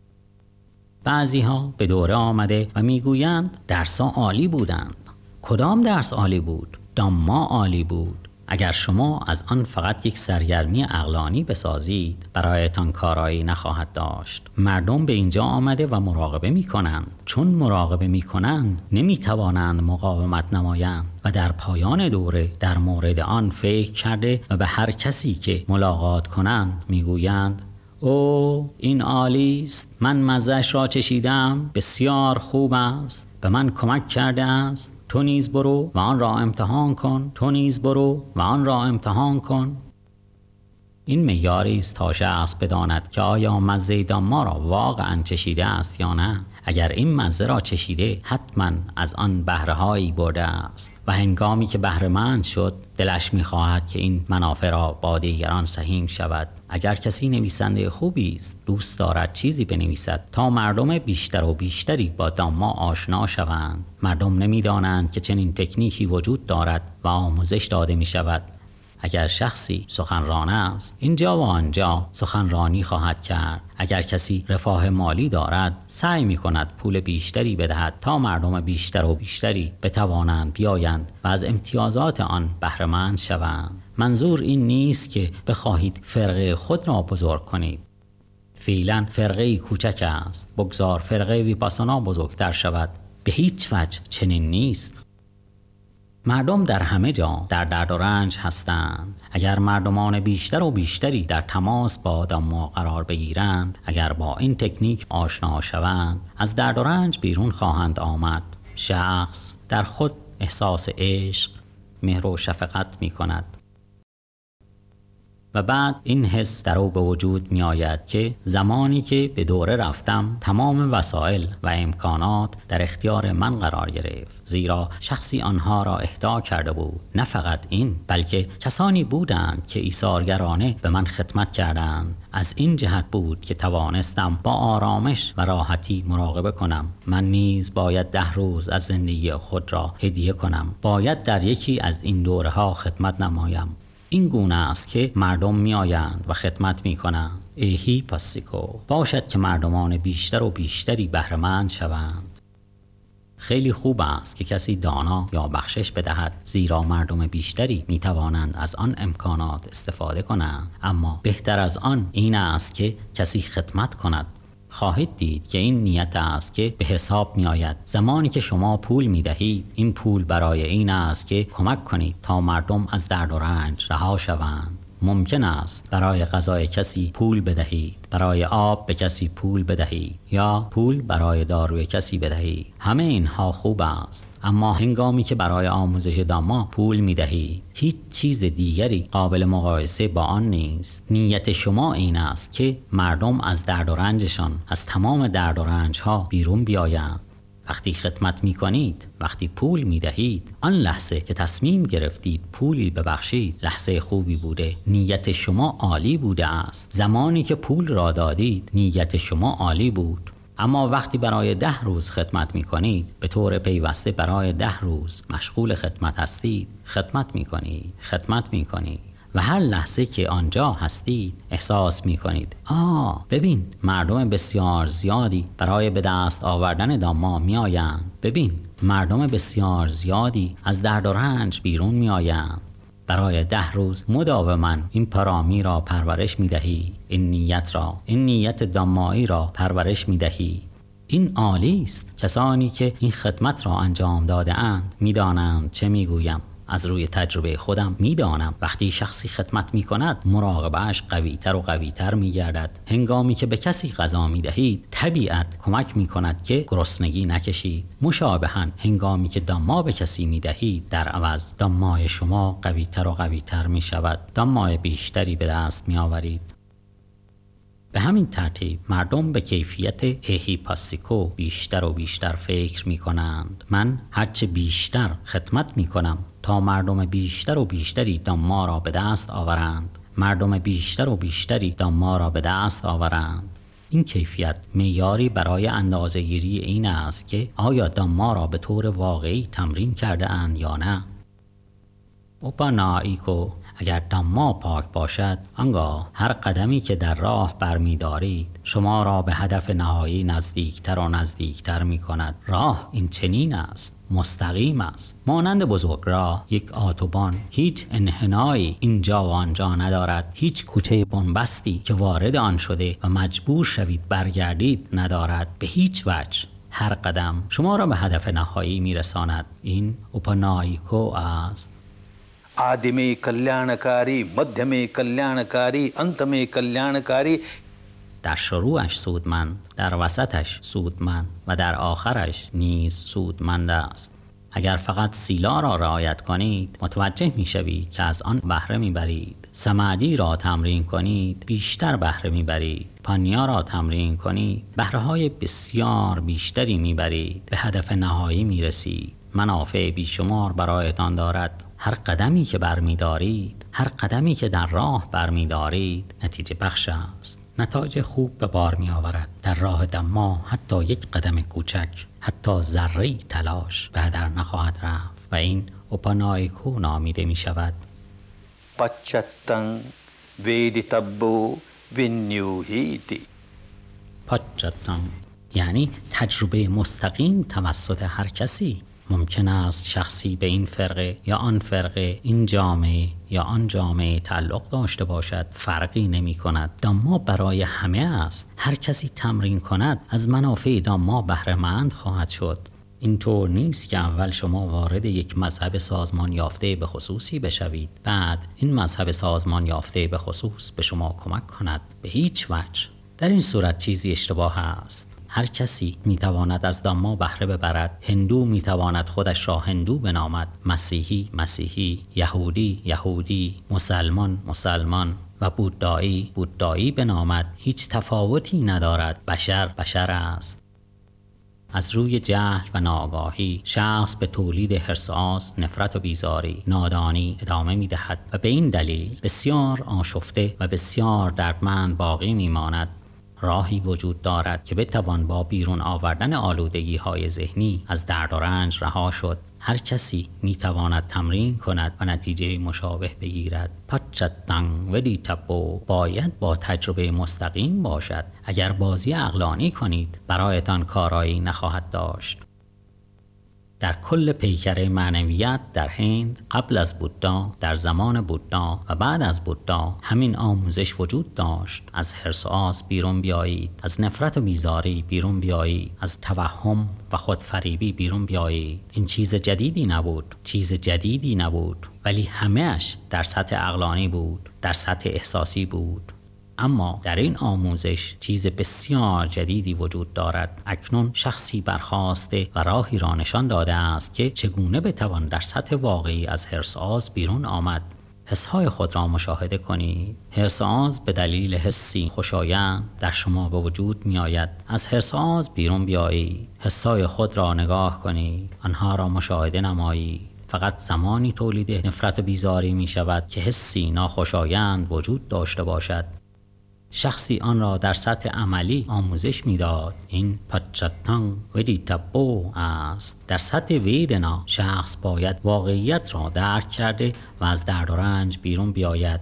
بعضی ها به دوره آمده و می گویند درس‌ها عالی بودند. کدام درس عالی بود؟ دامما عالی بود. اگر شما از آن فقط یک سرگرمی عقلانی بسازید، برایتان کارایی نخواهد داشت. مردم به اینجا آمده و مراقبه می کنند. چون مراقبه می کنند، نمی توانند مقاومت نمایند و در پایان دوره در مورد آن فکر کرده و به هر کسی که ملاقات کنند می گویند او این عالی است، من مزه‌اش را چشیدم، بسیار خوب است، به من کمک کرده است، تو نیز برو و آن را امتحان کن، تو نیز برو و آن را امتحان کن. این معیاری است تا شخص بداند که آیا مزه دامما را واقعا چشیده است یا نه. اگر این مزه را چشیده، حتما از آن بهره‌هایی برده است و هنگامی که بهره‌مند شد، دلش می‌خواهد که این منافع را با دیگران سهیم شود. اگر کسی نویسنده خوبی است، دوست دارد چیزی بنویسد تا مردم بیشتر و بیشتری با دامما آشنا شوند. مردم نمی‌دانند که چنین تکنیکی وجود دارد و آموزش داده می‌شود. اگر شخصی سخنران است، اینجا و آنجا سخنرانی خواهد کرد. اگر کسی رفاه مالی دارد، سعی می کند پول بیشتری بدهد تا مردم بیشتر و بیشتری بتوانند بیایند و از امتیازات آن بهره‌مند شوند. منظور این نیست که بخواهید فرقه خود را بزرگ کنید. فعلا فرقه کوچک است. بگذار فرقه ویپاسانا بزرگتر شود. به هیچ وجه چنین نیست. مردم در همه جا در درد و رنج هستند. اگر مردمان بیشتر و بیشتری در تماس با دامما قرار بگیرند، اگر با این تکنیک آشنا شوند، از درد و رنج بیرون خواهند آمد. شخص در خود احساس عشق، مهر و شفقت می کند. و بعد این حس در او به وجود می آید که زمانی که به دوره رفتم، تمام وسایل و امکانات در اختیار من قرار گرفت، زیرا شخصی آنها را اهدا کرده بود. نه فقط این، بلکه کسانی بودند که ایثارگرانه به من خدمت کردند. از این جهت بود که توانستم با آرامش و راحتی مراقبه کنم. من نیز باید 10 روز از زندگی خود را هدیه کنم. باید در یکی از این دوره ها خدمت نمایم. این گونه است که مردم می آیند و خدمت می کنند. ایهیپاسیکو باشد که مردمان بیشتر و بیشتری بهره‌مند شوند. خیلی خوب است که کسی دانا یا بخشش بدهد، زیرا مردم بیشتری می توانند از آن امکانات استفاده کنند. اما بهتر از آن این است که کسی خدمت کند. خواهید دید که این نیت است که به حساب می آید. زمانی که شما پول می دهید، این پول برای این است که کمک کنید تا مردم از درد و رنج رها شوند. ممکن است برای غذای کسی پول بدهید، برای آب به کسی پول بدهید یا پول برای داروی کسی بدهید. همه اینها خوب است، اما هنگامی که برای آموزش دامما پول می دهید، هیچ چیز دیگری قابل مقایسه با آن نیست. نیت شما این است که مردم از درد و رنجشان، از تمام درد و رنجها بیرون بیایند. وقتی خدمت می کنید، وقتی پول می دهید، آن لحظه که تصمیم گرفتید پولی ببخشید، لحظه خوبی بوده. نیت شما عالی بوده است. زمانی که پول را دادید، نیت شما عالی بود. اما وقتی برای 10 روز خدمت می کنید، به طور پیوسته برای 10 روز مشغول خدمت هستید، خدمت می کنید و هر لحظه که آنجا هستید احساس می کنید ببین مردم بسیار زیادی برای به دست آوردن دامما می آیند. ببین مردم بسیار زیادی از درد و رنج بیرون می آیند. برای 10 روز مداوما این پرامی را پرورش می دهی. این نیت دامایی را پرورش می دهی. این عالی است. کسانی که این خدمت را انجام داده اند می دانند چه می گویم. از روی تجربه خودم میدانم وقتی شخصی خدمت می کند، مراقبه‌اش قوی‌تر و قوی‌تر می گردد. هنگامی که به کسی غذا می دهید، طبیعت کمک می کند که گرسنگی نکشید. مشابهاً هنگامی که دامما به کسی می دهید، در عوض دامای شما قوی‌تر و قوی‌تر می شود. دامای بیشتری به دست می آورید. به همین ترتیب مردم به کیفیت ایهیپاسیکو بیشتر و بیشتر فکر می کنند. من هرچه بیشتر خدمت می کنم، تا مردم بیشتر و بیشتری دانما را به دست آورند. مردم بیشتر و بیشتری دانما را به دست آورند. این کیفیت معیاری برای اندازه‌گیری این است که آیا دانما را به طور واقعی تمرین کرده اند یا نه. اوپاناییکو، اگر دانما پاک باشد، آنگاه هر قدمی که در راه برمی دارید شما را به هدف نهایی نزدیکتر و نزدیکتر می کند. راه این چنین است، مستقیم است، مانند بزرگراه، یک اتوبان. هیچ انحنایی اینجا و آنجا ندارد، هیچ کوچه بنبستی که وارد آن شده و مجبور شوید برگردید ندارد، به هیچ وجه. هر قدم شما را به هدف نهایی می رساند. این اوپاناییکو است. आदि में कल्याणकारी, मध्य में कल्याणकारी, अंत में कल्याणकारी. در شروعش سودمند، در وسطش سودمند و در آخرش نیز سودمند است. اگر فقط سیلا را رعایت کنید متوجه می شوید که از آن بهره می برید. سماعی را تمرین کنید بیشتر بهره می برید. پانیا را تمرین کنید بهره های بسیار بیشتری می برید. به هدف نهایی می رسید. منافع بیشمار برایتان دارد. هر قدمی که برمی دارید، هر قدمی که در راه برمی دارید نتیجه بخش است. نتایج خوب به بار می آورد. در راه دانما حتی یک قدم کوچک، حتی ذره تلاش به هدر نخواهد رفت و این اوپاناییکو نامیده می شود. پچتن ویدیتبو وینیوهیتی. پچتن یعنی تجربه مستقیم توسط هر کسی. ممکن است شخصی به این فرقه یا آن فرقه، این جامعه یا آن جامعه تعلق داشته باشد، فرقی نمی کند. دانما برای همه است. هر کسی تمرین کند از منافع دانما بهره مند خواهد شد. اینطور نیست که اول شما وارد یک مذهب سازمان یافته به خصوصی بشوید، بعد این مذهب سازمان یافته به خصوص به شما کمک کند. به هیچ وجه. در این صورت چیزی اشتباه است. هر کسی میتواند از دانما بهره ببرد. هندو میتواند خودش را هندو بنامد، مسیحی مسیحی، یهودی یهودی، مسلمان مسلمان و بودایی بودایی بنامد. هیچ تفاوتی ندارد. بشر بشر است. از روی جهل و ناآگاهی شخص به تولید حرص، نفرت و بیزاری، نادانی ادامه میدهد و به این دلیل بسیار آشفته و بسیار دردمند باقی میماند. راهی وجود دارد که بتوان با بیرون آوردن آلودگی‌های ذهنی از درد و رنج رها شد. هر کسی میتواند تمرین کند و نتیجه مشابه بگیرد. پچتن ویدیتبو باید با تجربه مستقیم باشد. اگر بازی عقلانی کنید برایتان کارایی نخواهد داشت. در کل پیکره معنویت در هند قبل از بودا، در زمان بودا و بعد از بودا همین آموزش وجود داشت. از حرص و آز بیرون بیایید، از نفرت و بیزاری بیرون بیایید، از توهم و خودفریبی بیرون بیایید. این چیز جدیدی نبود، چیز جدیدی نبود، ولی همه‌اش در سطح عقلانی بود، در سطح احساسی بود. اما در این آموزش چیز بسیار جدیدی وجود دارد. اکنون شخصی برخاسته و راهی را نشان داده است که چگونه بتوان در سطح واقعی از حرص بیرون آمد. حسهای خود را مشاهده کنید. حرص به دلیل حسی خوشایند در شما به وجود می آید. از حرص بیرون بیایید. حسهای خود را نگاه کنید. آنها را مشاهده نمایید. فقط زمانی تولید نفرت و بیزاری می شود که حسی ناخوشایند وجود داشته باشد. شخصی آن را در سطح عملی آموزش میداد. این پچتن ویدیتبو است. در سطح ویدنا شخص باید واقعیت را درک کرده و از درد و رنج بیرون بیاید.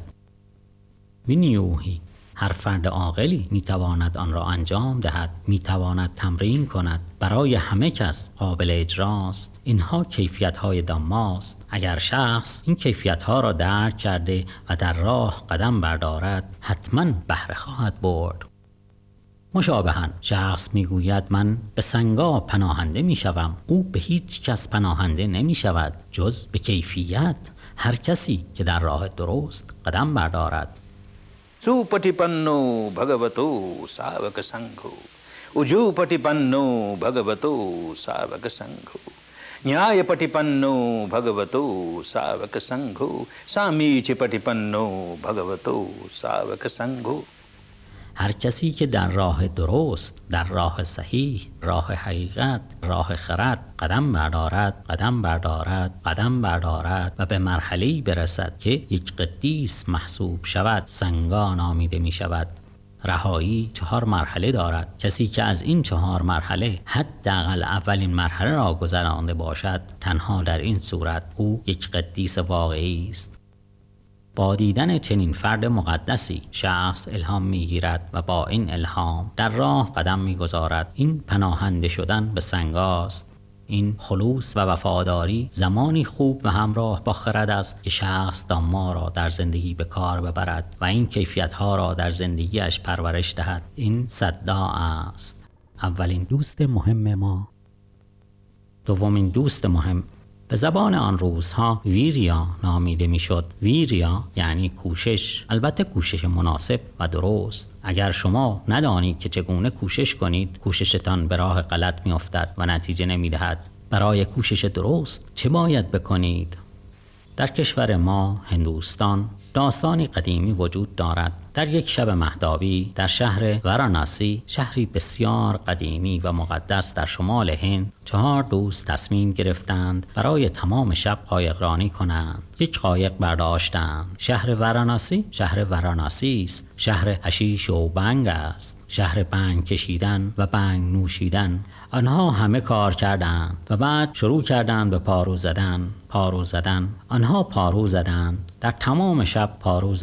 وینیوهی هر فرد عاقلی میتواند آن را انجام دهد، میتواند تمرین کند. برای همه کس قابل اجراست. اینها کیفیت‌های دانماست. اگر شخص این کیفیت‌ها را درک کرده و در راه قدم بردارد حتما بهره خواهد برد. مشابهاً شخص میگوید من به سنگا پناهنده میشوم. او به هیچ کس پناهنده نمیشود جز به کیفیت. هر کسی که در راه درست قدم بردارد. सुपटिपन्नो भगवतो सावक संघो उजूपटिपन्नो भगवतो सावक संघो न्यायपटिपन्नो भगवतो सावक संघो सामीचपटिपन्नो भगवतो सावक संघो. هر کسی که در راه درست، در راه صحیح، راه حقیقت، راه خرد قدم بردارد، قدم بردارد، قدم بردارد و به مرحله‌ای برسد که یک قدیس محسوب شود، سنگا نامیده می شود. رهایی 4 مرحله دارد. کسی که از این 4 مرحله حداقل اولین مرحله را گذرانده باشد، تنها در این صورت او یک قدیس واقعی است. با دیدن چنین فرد مقدسی شخص الهام میگیرد و با این الهام در راه قدم میگذارد. این پناهنده شدن به سنگاست. این خلوص و وفاداری زمانی خوب و همراه با خرد است که شخص داما را در زندگی به کار ببرد و این کیفیت‌ها را در زندگیش پرورش دهد. این صدا است. اولین دوست مهم ما. دومین دوست مهم به زبان آن روزها ویریا نامیده میشد. ویریا یعنی کوشش، البته کوشش مناسب و درست. اگر شما ندانید که چگونه کوشش کنید، کوششتان به راه غلط میافتد و نتیجه نمیدهد. برای کوشش درست چه باید بکنید؟ در کشور ما هندوستان داستانی قدیمی وجود دارد. در یک شب مهتابی در شهر واراناسی، شهری بسیار قدیمی و مقدس در شمال هند، 4 دوست تصمیم گرفتند برای تمام شب قایقرانی کنند. یک قایق برداشتند. شهر واراناسی است. شهر حشیش و بنگ است. شهر بنگ کشیدن و بنگ نوشیدن. آنها همه کار کردند و بعد شروع کردند به پارو زدن. آنها پارو زدند. در تمام شب پارو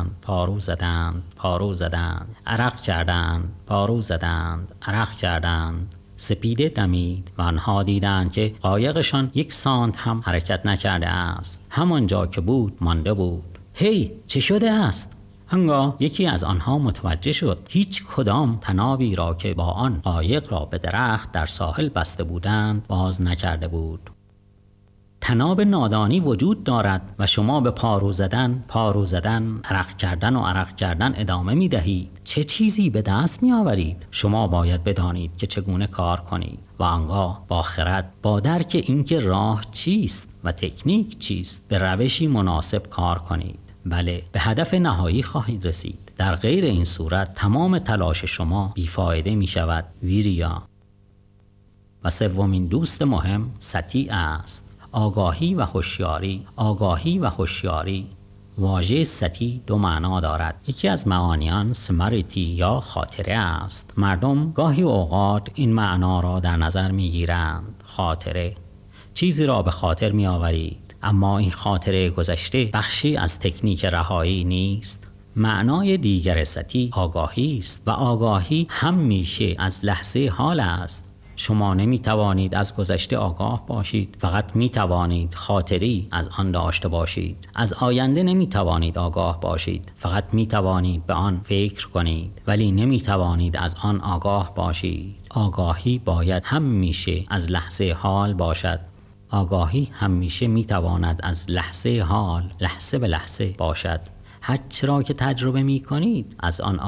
زدند. عرق کردند. عرق کردند. سپیده دمید و آنها دیدند که قایقشان 1 سانت هم حرکت نکرده است. همانجا که بود مانده بود. هی چه شده است؟ آنگاه یکی از آنها متوجه شد هیچ کدام طنابی را که با آن قایق را به درخت در ساحل بسته بودند باز نکرده بود. طناب نادانی وجود دارد و شما به پارو زدن، عرق کردن ادامه می دهید. چه چیزی به دست می آورید؟ شما باید بدانید که چگونه کار کنید و آنگاه با خرد، با درک اینکه راه چیست و تکنیک چیست، به روشی مناسب کار کنید. بله، به هدف نهایی خواهید رسید. در غیر این صورت تمام تلاش شما بیفایده می شود. ویریا. و سومین دوست مهم ستی است. آگاهی و هوشیاری. واژه ستی 2 معنا دارد. یکی از معانی آن سمریتی یا خاطره است. مردم گاهی اوقات این معنا را در نظر می گیرند. خاطره، چیزی را به خاطر می آورید، اما این خاطره گذشته بخشی از تکنیک رهایی نیست. معنای دیگر ستی آگاهی است و آگاهی همیشه از لحظه حال است. شما نمی توانید از گذشته آگاه باشید، فقط می توانید خاطری از آن داشته باشید. از آینده نمی توانید آگاه باشید، فقط می توانید به آن فکر کنید، ولی نمی توانید از آن آگاه باشید. آگاهی باید همیشه از لحظه حال باشد. آگاهی همیشه می تواند از لحظه حال، لحظه به لحظه باشد. هر چرا که تجربه می کنید از آن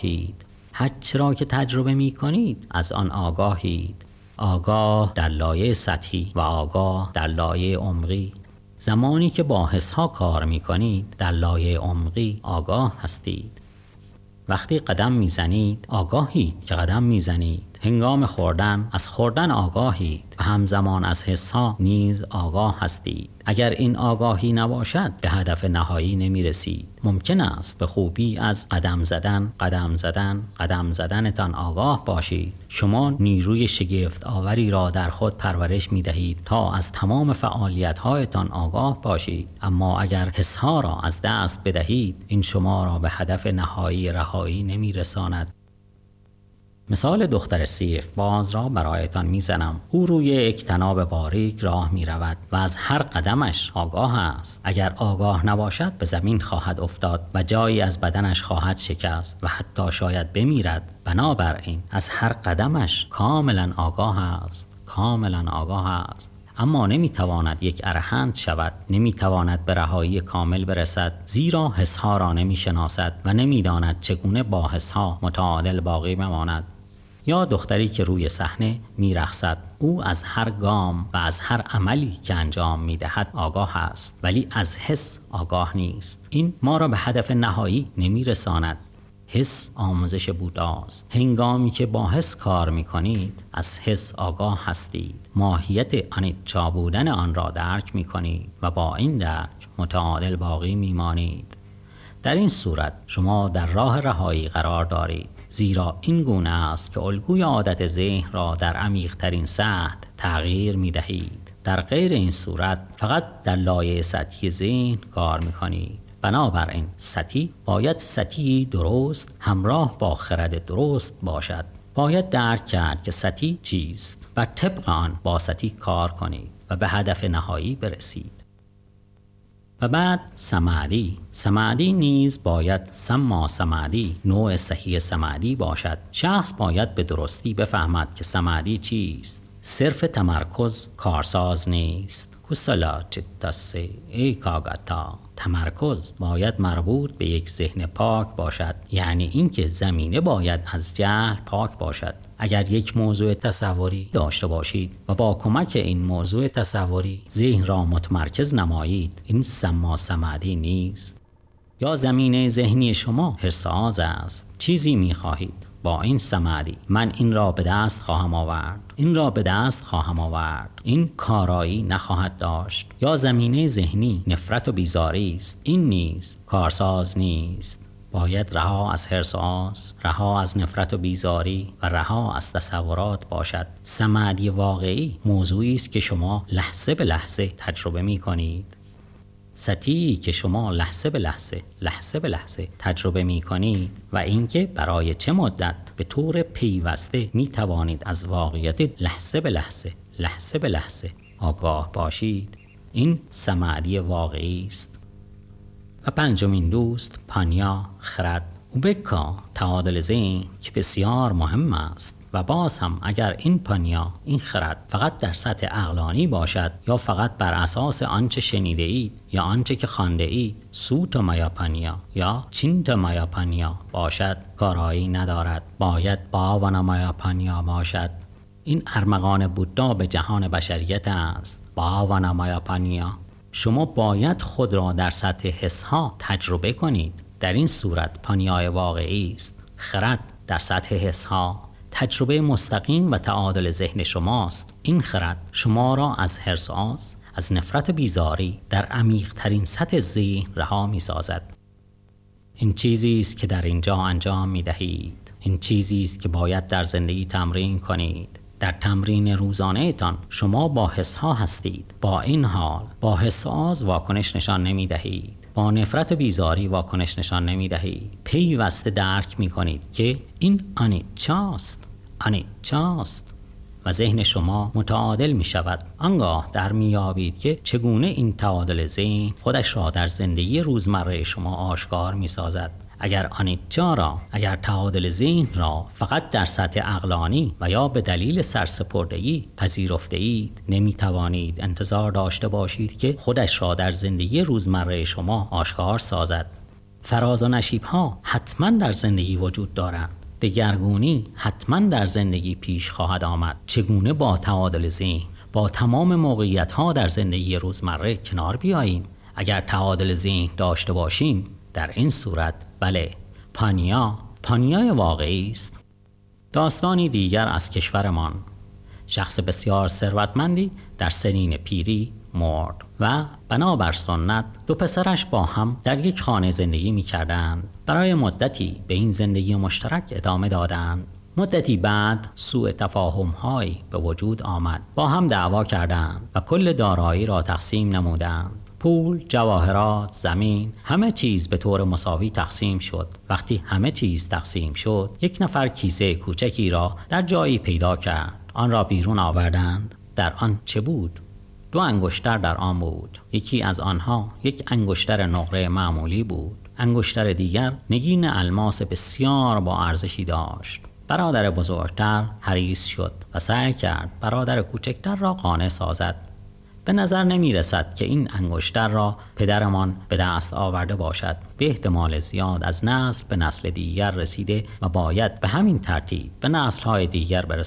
آگاهید. آگاه در لایه سطحی و آگاه در لایه عمقی. زمانی که با حسها کار می کنید در لایه عمقی آگاه هستید. وقتی قدم می زنید آگاهید که قدم می زنید. هنگام خوردن از خوردن آگاهید و همزمان از حسها نیز آگاه هستید. اگر این آگاهی نباشد به هدف نهایی نمی رسید. ممکن است به خوبی از قدم زدنتان آگاه باشید. شما نیروی شگفت آوری را در خود پرورش می دهید تا از تمام فعالیت هایتان آگاه باشید. اما اگر حسها را از دست بدهید این شما را به هدف نهایی رهایی نمی رساند. مثال دختر سیخ باز را برایتان میزنم. او روی یک طناب باریک راه می رود و از هر قدمش آگاه است. اگر آگاه نباشد به زمین خواهد افتاد و جایی از بدنش خواهد شکست و حتی شاید بمیرد. بنابراین از هر قدمش کاملا آگاه است. اما نمیتواند یک ارهنت شود، نمیتواند به رهایی کامل برسد، زیرا حسها را نمیشناسد و نمیداند چگونه با حسها متعادل باقی بماند. یا دختری که روی صحنه میرقصد، او از هر گام و از هر عملی که انجام میدهد آگاه است، ولی از حس آگاه نیست. این ما را به هدف نهایی نمیرساند. حس آموزش بوداست. هنگامی که با حس کار می‌کنید از حس آگاه هستید، ماهیت انیچا بودن آن را درک می‌کنید و با این درک متعادل باقی می‌مانید. در این صورت شما در راه رهایی قرار دارید، زیرا این گونه است که الگوی عادت ذهن را در عمیق‌ترین سطح تغییر می‌دهید. در غیر این صورت فقط در لایه سطحی ذهن کار می‌کنید. بنابراین سطحی باید سطحی درست همراه با خرد درست باشد. باید درک کرد که سطحی چیست و طبق آن با سطحی کار کنید و به هدف نهایی برسید. و بعد سمعدی نیز باید سما سمعدی نوع صحیح سمعدی باشد. شخص باید به درستی بفهمد که سمعدی چیست. صرف تمرکز کارساز نیست. کوسلا چیتاسه ایکاگاتا. تمرکز باید مربوط به یک ذهن پاک باشد، یعنی اینکه زمینه باید از جهل پاک باشد. اگر یک موضوع تصوری داشته باشید و با کمک این موضوع تصوری ذهن را متمرکز نمایید، این سما سمعدی نیست. یا زمینه ذهنی شما حرص‌آز است، چیزی می‌خواهید. با این سمعدی من این را به دست خواهم آورد، این کارایی نخواهد داشت. یا زمینه ذهنی نفرت و بیزاری است، این نیز کارساز نیست. باید رها از حرص، رها از نفرت و بیزاری و رها از تصورات باشد. سمعدی واقعی موضوعی است که شما لحظه به لحظه تجربه می کنید. سطحی که شما لحظه به لحظه تجربه می کنید و اینکه برای چه مدت به طور پیوسته می توانید از واقعیت لحظه به لحظه آگاه باشید، این سمعدی واقعی است. و پنجمین دوست پانیا خرد. اوبکا تعادل ذهن که بسیار مهم است. و باز هم اگر این پانیا، این خرد فقط در سطح عقلانی باشد یا فقط بر اساس آنچه شنیده اید یا آنچه که خوانده اید، سوتا مایا پانیا یا چینتا مایا پانیا باشد، کارایی ندارد. باید باوانا مایا پانیا باشد. این ارمغان بودا به جهان بشریت است. باوانا مایا پانیا. شما باید خود را در سطح حسها تجربه کنید. در این صورت پانیای واقعی است. خرد در سطح حسها تجربه مستقیم و تعادل ذهن شماست. این خرد شما را از حرص از نفرت بیزاری در عمیق ترین سطح ذهن رها می سازد. این چیزی است که در اینجا انجام می دهید. این چیزی است که باید در زندگی تمرین کنید. در تمرین روزانه تان شما با حسها هستید. با این حال با حس واکنش نشان نمی دهید. با نفرت بیزاری واکنش نشان نمی دهید. پیوسته درک می کنید که این انیچاست و ذهن شما متعادل می شود. آنگاه در می یابید که چگونه این تعادل ذهن خودش را در زندگی روزمره شما آشکار می سازد. اگر تعادل ذهن را فقط در سطح عقلانی و یا به دلیل سرسپردگی پذیرفته اید، نمی توانید انتظار داشته باشید که خودش را در زندگی روزمره شما آشکار سازد. فراز و نشیب ها حتما در زندگی وجود دارند. دگرگونی حتما در زندگی پیش خواهد آمد. چگونه با تعادل ذهن با تمام موقعیت ها در زندگی روزمره کنار بیاییم؟ اگر تعادل ذهن داشته باشیم، در این صورت بله، پانیای واقعی است. داستانی دیگر از کشورمان. شخص بسیار ثروتمندی در سنین پیری مرد و بنابر سنت دو پسرش با هم در یک خانه زندگی می کردند. برای مدتی به این زندگی مشترک ادامه دادند. مدتی بعد سوء تفاهم‌هایی به وجود آمد. با هم دعوا کردند و کل دارایی را تقسیم نمودند. پول، جواهرات، زمین، همه چیز به طور مساوی تقسیم شد. وقتی همه چیز تقسیم شد، یک نفر کیسه کوچکی را در جایی پیدا کرد. آن را بیرون آوردند. در آن چه بود؟ 2 انگشتر در آن بود. یکی از آنها یک انگشتر نقره معمولی بود. انگشتر دیگر نگین الماس بسیار با ارزشی داشت. برادر بزرگتر حریص شد و سعی کرد برادر کوچکتر را قانع سازد. به نظر نمی رسد که این انگشتر را پدرمان به دست آورده باشد. به احتمال زیاد از نسل به نسل دیگر رسیده و باید به همین ترتیب به نسل‌های دیگر برسد.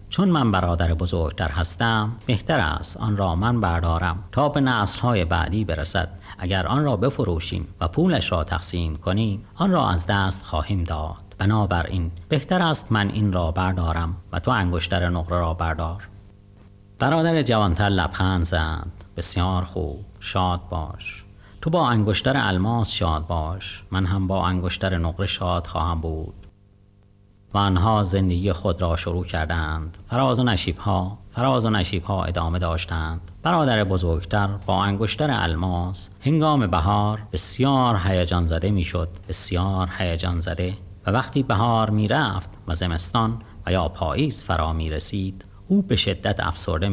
چون من برادر بزرگتر هستم بهتر است آن را من بردارم تا به نسل‌های بعدی برسد. اگر آن را بفروشیم و پولش را تقسیم کنیم آن را از دست خواهیم داد. بنابراین بهتر است من این را بردارم و تو انگشتر نقره را بردار. برادر جوانتر لبخند زد. بسیار خوب، شاد باش. تو با انگشتر الماس شاد باش، من هم با انگشتر نقره شاد خواهم بود. و آنها زندگی خود را شروع کردند. فراز و نشیب‌ها ادامه داشتند. برادر بزرگتر با انگشتر الماس هنگام بهار بسیار هیجان زده میشد، و وقتی بهار می رفت و زمستان و یا پاییز فرا می رسید او به شدت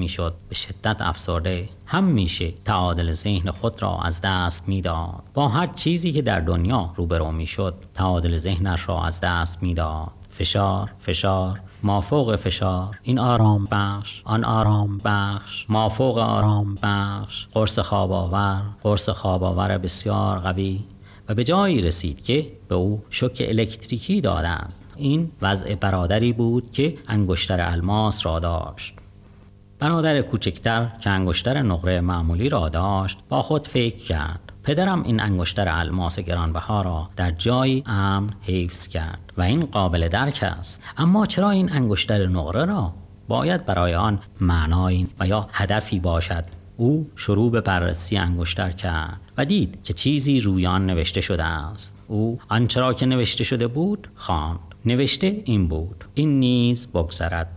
افسرده همیشه تعادل ذهن خود را از دست میداد. با هر چیزی که در دنیا روبرو میشد تعادل ذهنش را از دست میداد. فشار، مافوق فشار، این آرام بخش، آن آرام بخش، مافوق آرام بخش، قرص خواب آور بسیار قوی. و به جایی رسید که به او شوک الکتریکی دادند. این وضع برادری بود که انگشتر الماس را داشت. برادر کوچکتر که انگشتر نقره معمولی را داشت با خود فکر کرد پدرم این انگشتر الماس گرانبها را در جایی امن حفظ کرد و این قابل درک است، اما چرا این انگشتر نقره را باید برای آن معنایی و یا هدفی باشد؟ او شروع به بررسی انگشتر کرد و دید که چیزی روی آن نوشته شده است. او آنچه را که نوشته شده بود خواند. نوشته این بود: این نیز بگذرد.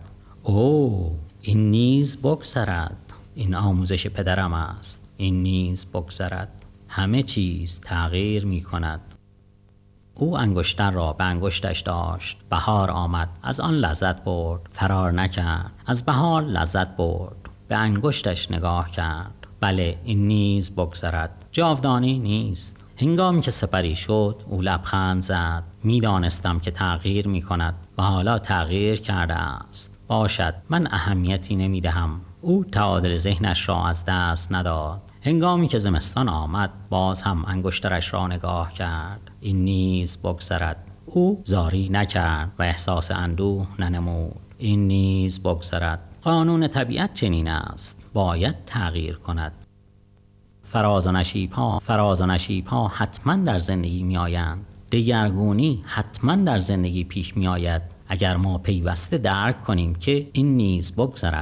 این نیز بگذرد. این آموزش پدرم است. این نیز بگذرد. همه چیز تغییر می کند. او انگشتر را به انگشتش داشت. بهار آمد، از آن لذت برد، فرار نکرد، از بهار لذت برد، به انگشتش نگاه کرد. بله، این نیز بگذرد، جاودانی نیست. هنگامی که سپری شد او لبخند زد. میدانستم که تغییر می کند و حالا تغییر کرده است. باشد، من اهمیتی نمی دهم. او تعادل ذهنش را از دست نداد. هنگامی که زمستان آمد باز هم انگشترش را نگاه کرد. این نیز بگذرد. او زاری نکرد و احساس اندوه ننمود. این نیز بگذرد. قانون طبیعت چنین است، باید تغییر کند. فراز و نشیب‌ها حتما در زندگی می آیند. دگرگونی حتما در زندگی پیش می آید. اگر ما پیوسته درک کنیم که این نیز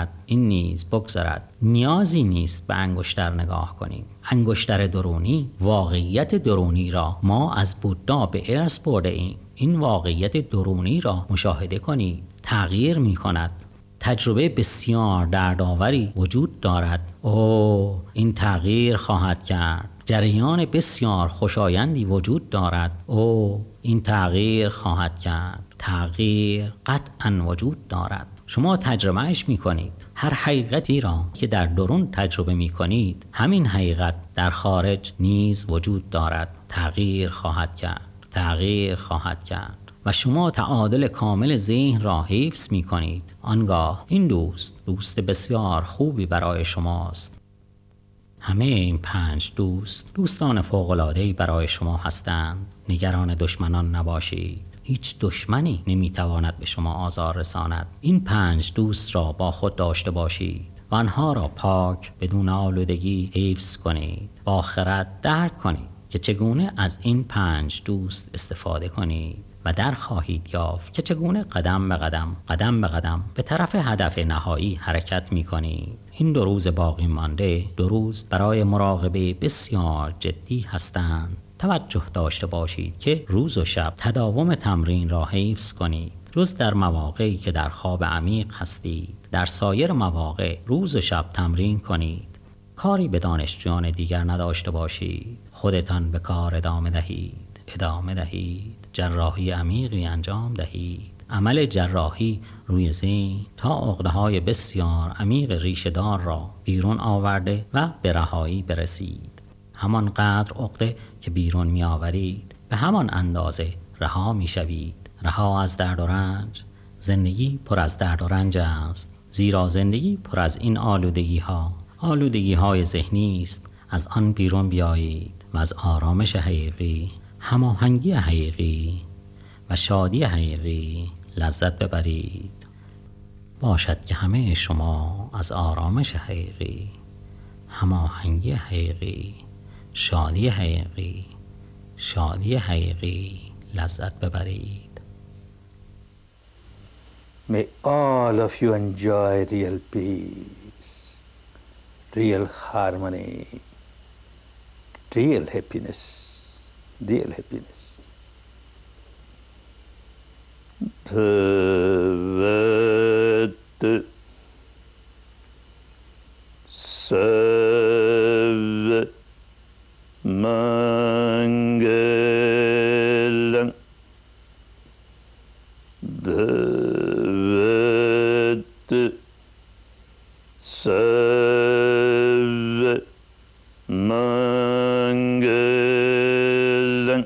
بگذرد، نیازی نیست به انگشتر نگاه کنیم. انگشتر درونی، واقعیت درونی را ما از بودا به ارث برده ایم. این واقعیت درونی را مشاهده کنید، تغییر می کند. تجربه بسیار دردآوری وجود دارد. این تغییر خواهد کرد. جریان بسیار خوشایندی وجود دارد. این تغییر خواهد کرد. تغییر قطعاً وجود دارد. شما تجربهش می کنید. هر حقیقتی را که در درون تجربه می کنید همین حقیقت در خارج نیز وجود دارد. تغییر خواهد کرد. و شما تعادل کامل ذهن را حفظ می کنید. آنگاه این دوست بسیار خوبی برای شماست. همه این 5 دوستان فوق‌العاده‌ای برای شما هستند. نگران دشمنان نباشید. هیچ دشمنی نمیتواند به شما آزار رساند. این 5 دوست را با خود داشته باشید و آنها را پاک بدون آلودگی حفظ کنید. با خرد درک کنید که چگونه از این 5 دوست استفاده کنید و در خواهید یافت که چگونه قدم به قدم به طرف هدف نهایی حرکت می کنید. این 2 روز باقی مانده 2 روز برای مراقبه بسیار جدی هستند. توجه داشته باشید که روز و شب تداوم تمرین را حفظ کنید. جز در مواقعی که در خواب عمیق هستید، در سایر مواقع روز و شب تمرین کنید. کاری به دانشجویان دیگر نداشته باشید. خودتان به کار ادامه دهید. جراحی عمیقی انجام دهید. عمل جراحی روی ذهن تا عقده‌های بسیار عمیق ریشه‌دار را بیرون آورده و به رهایی برسید. همان قدر عقده که بیرون می آورید به همان اندازه رها می شوید. رها از درد و رنج. زندگی پر از درد و رنج است، زیرا زندگی پر از این آلودگی‌های ذهنی است. از آن بیرون بیایید و از آرامش حقیقی، هماهنگی حقیقی و شادی حقیقی لذت ببرید. باشد که همه شما از آرامش حقیقی، هماهنگی حقیقی، شادی حقیقی، شادی حقیقی لذت ببرید. May all of you enjoy real peace, real harmony, real happiness, real happiness. Bhavat Sarva Mangalam Bhavat Sarva Mangalam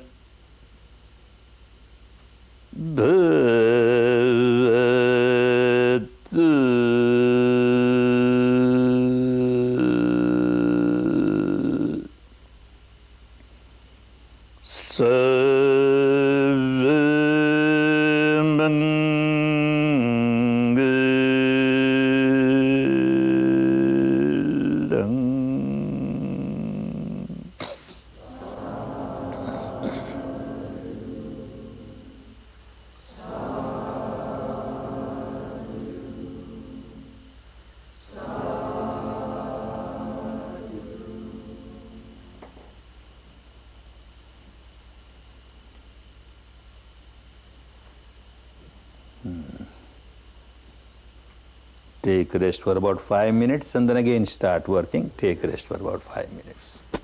Take rest for about 5 minutes and then again start working. Take rest for about 5 minutes.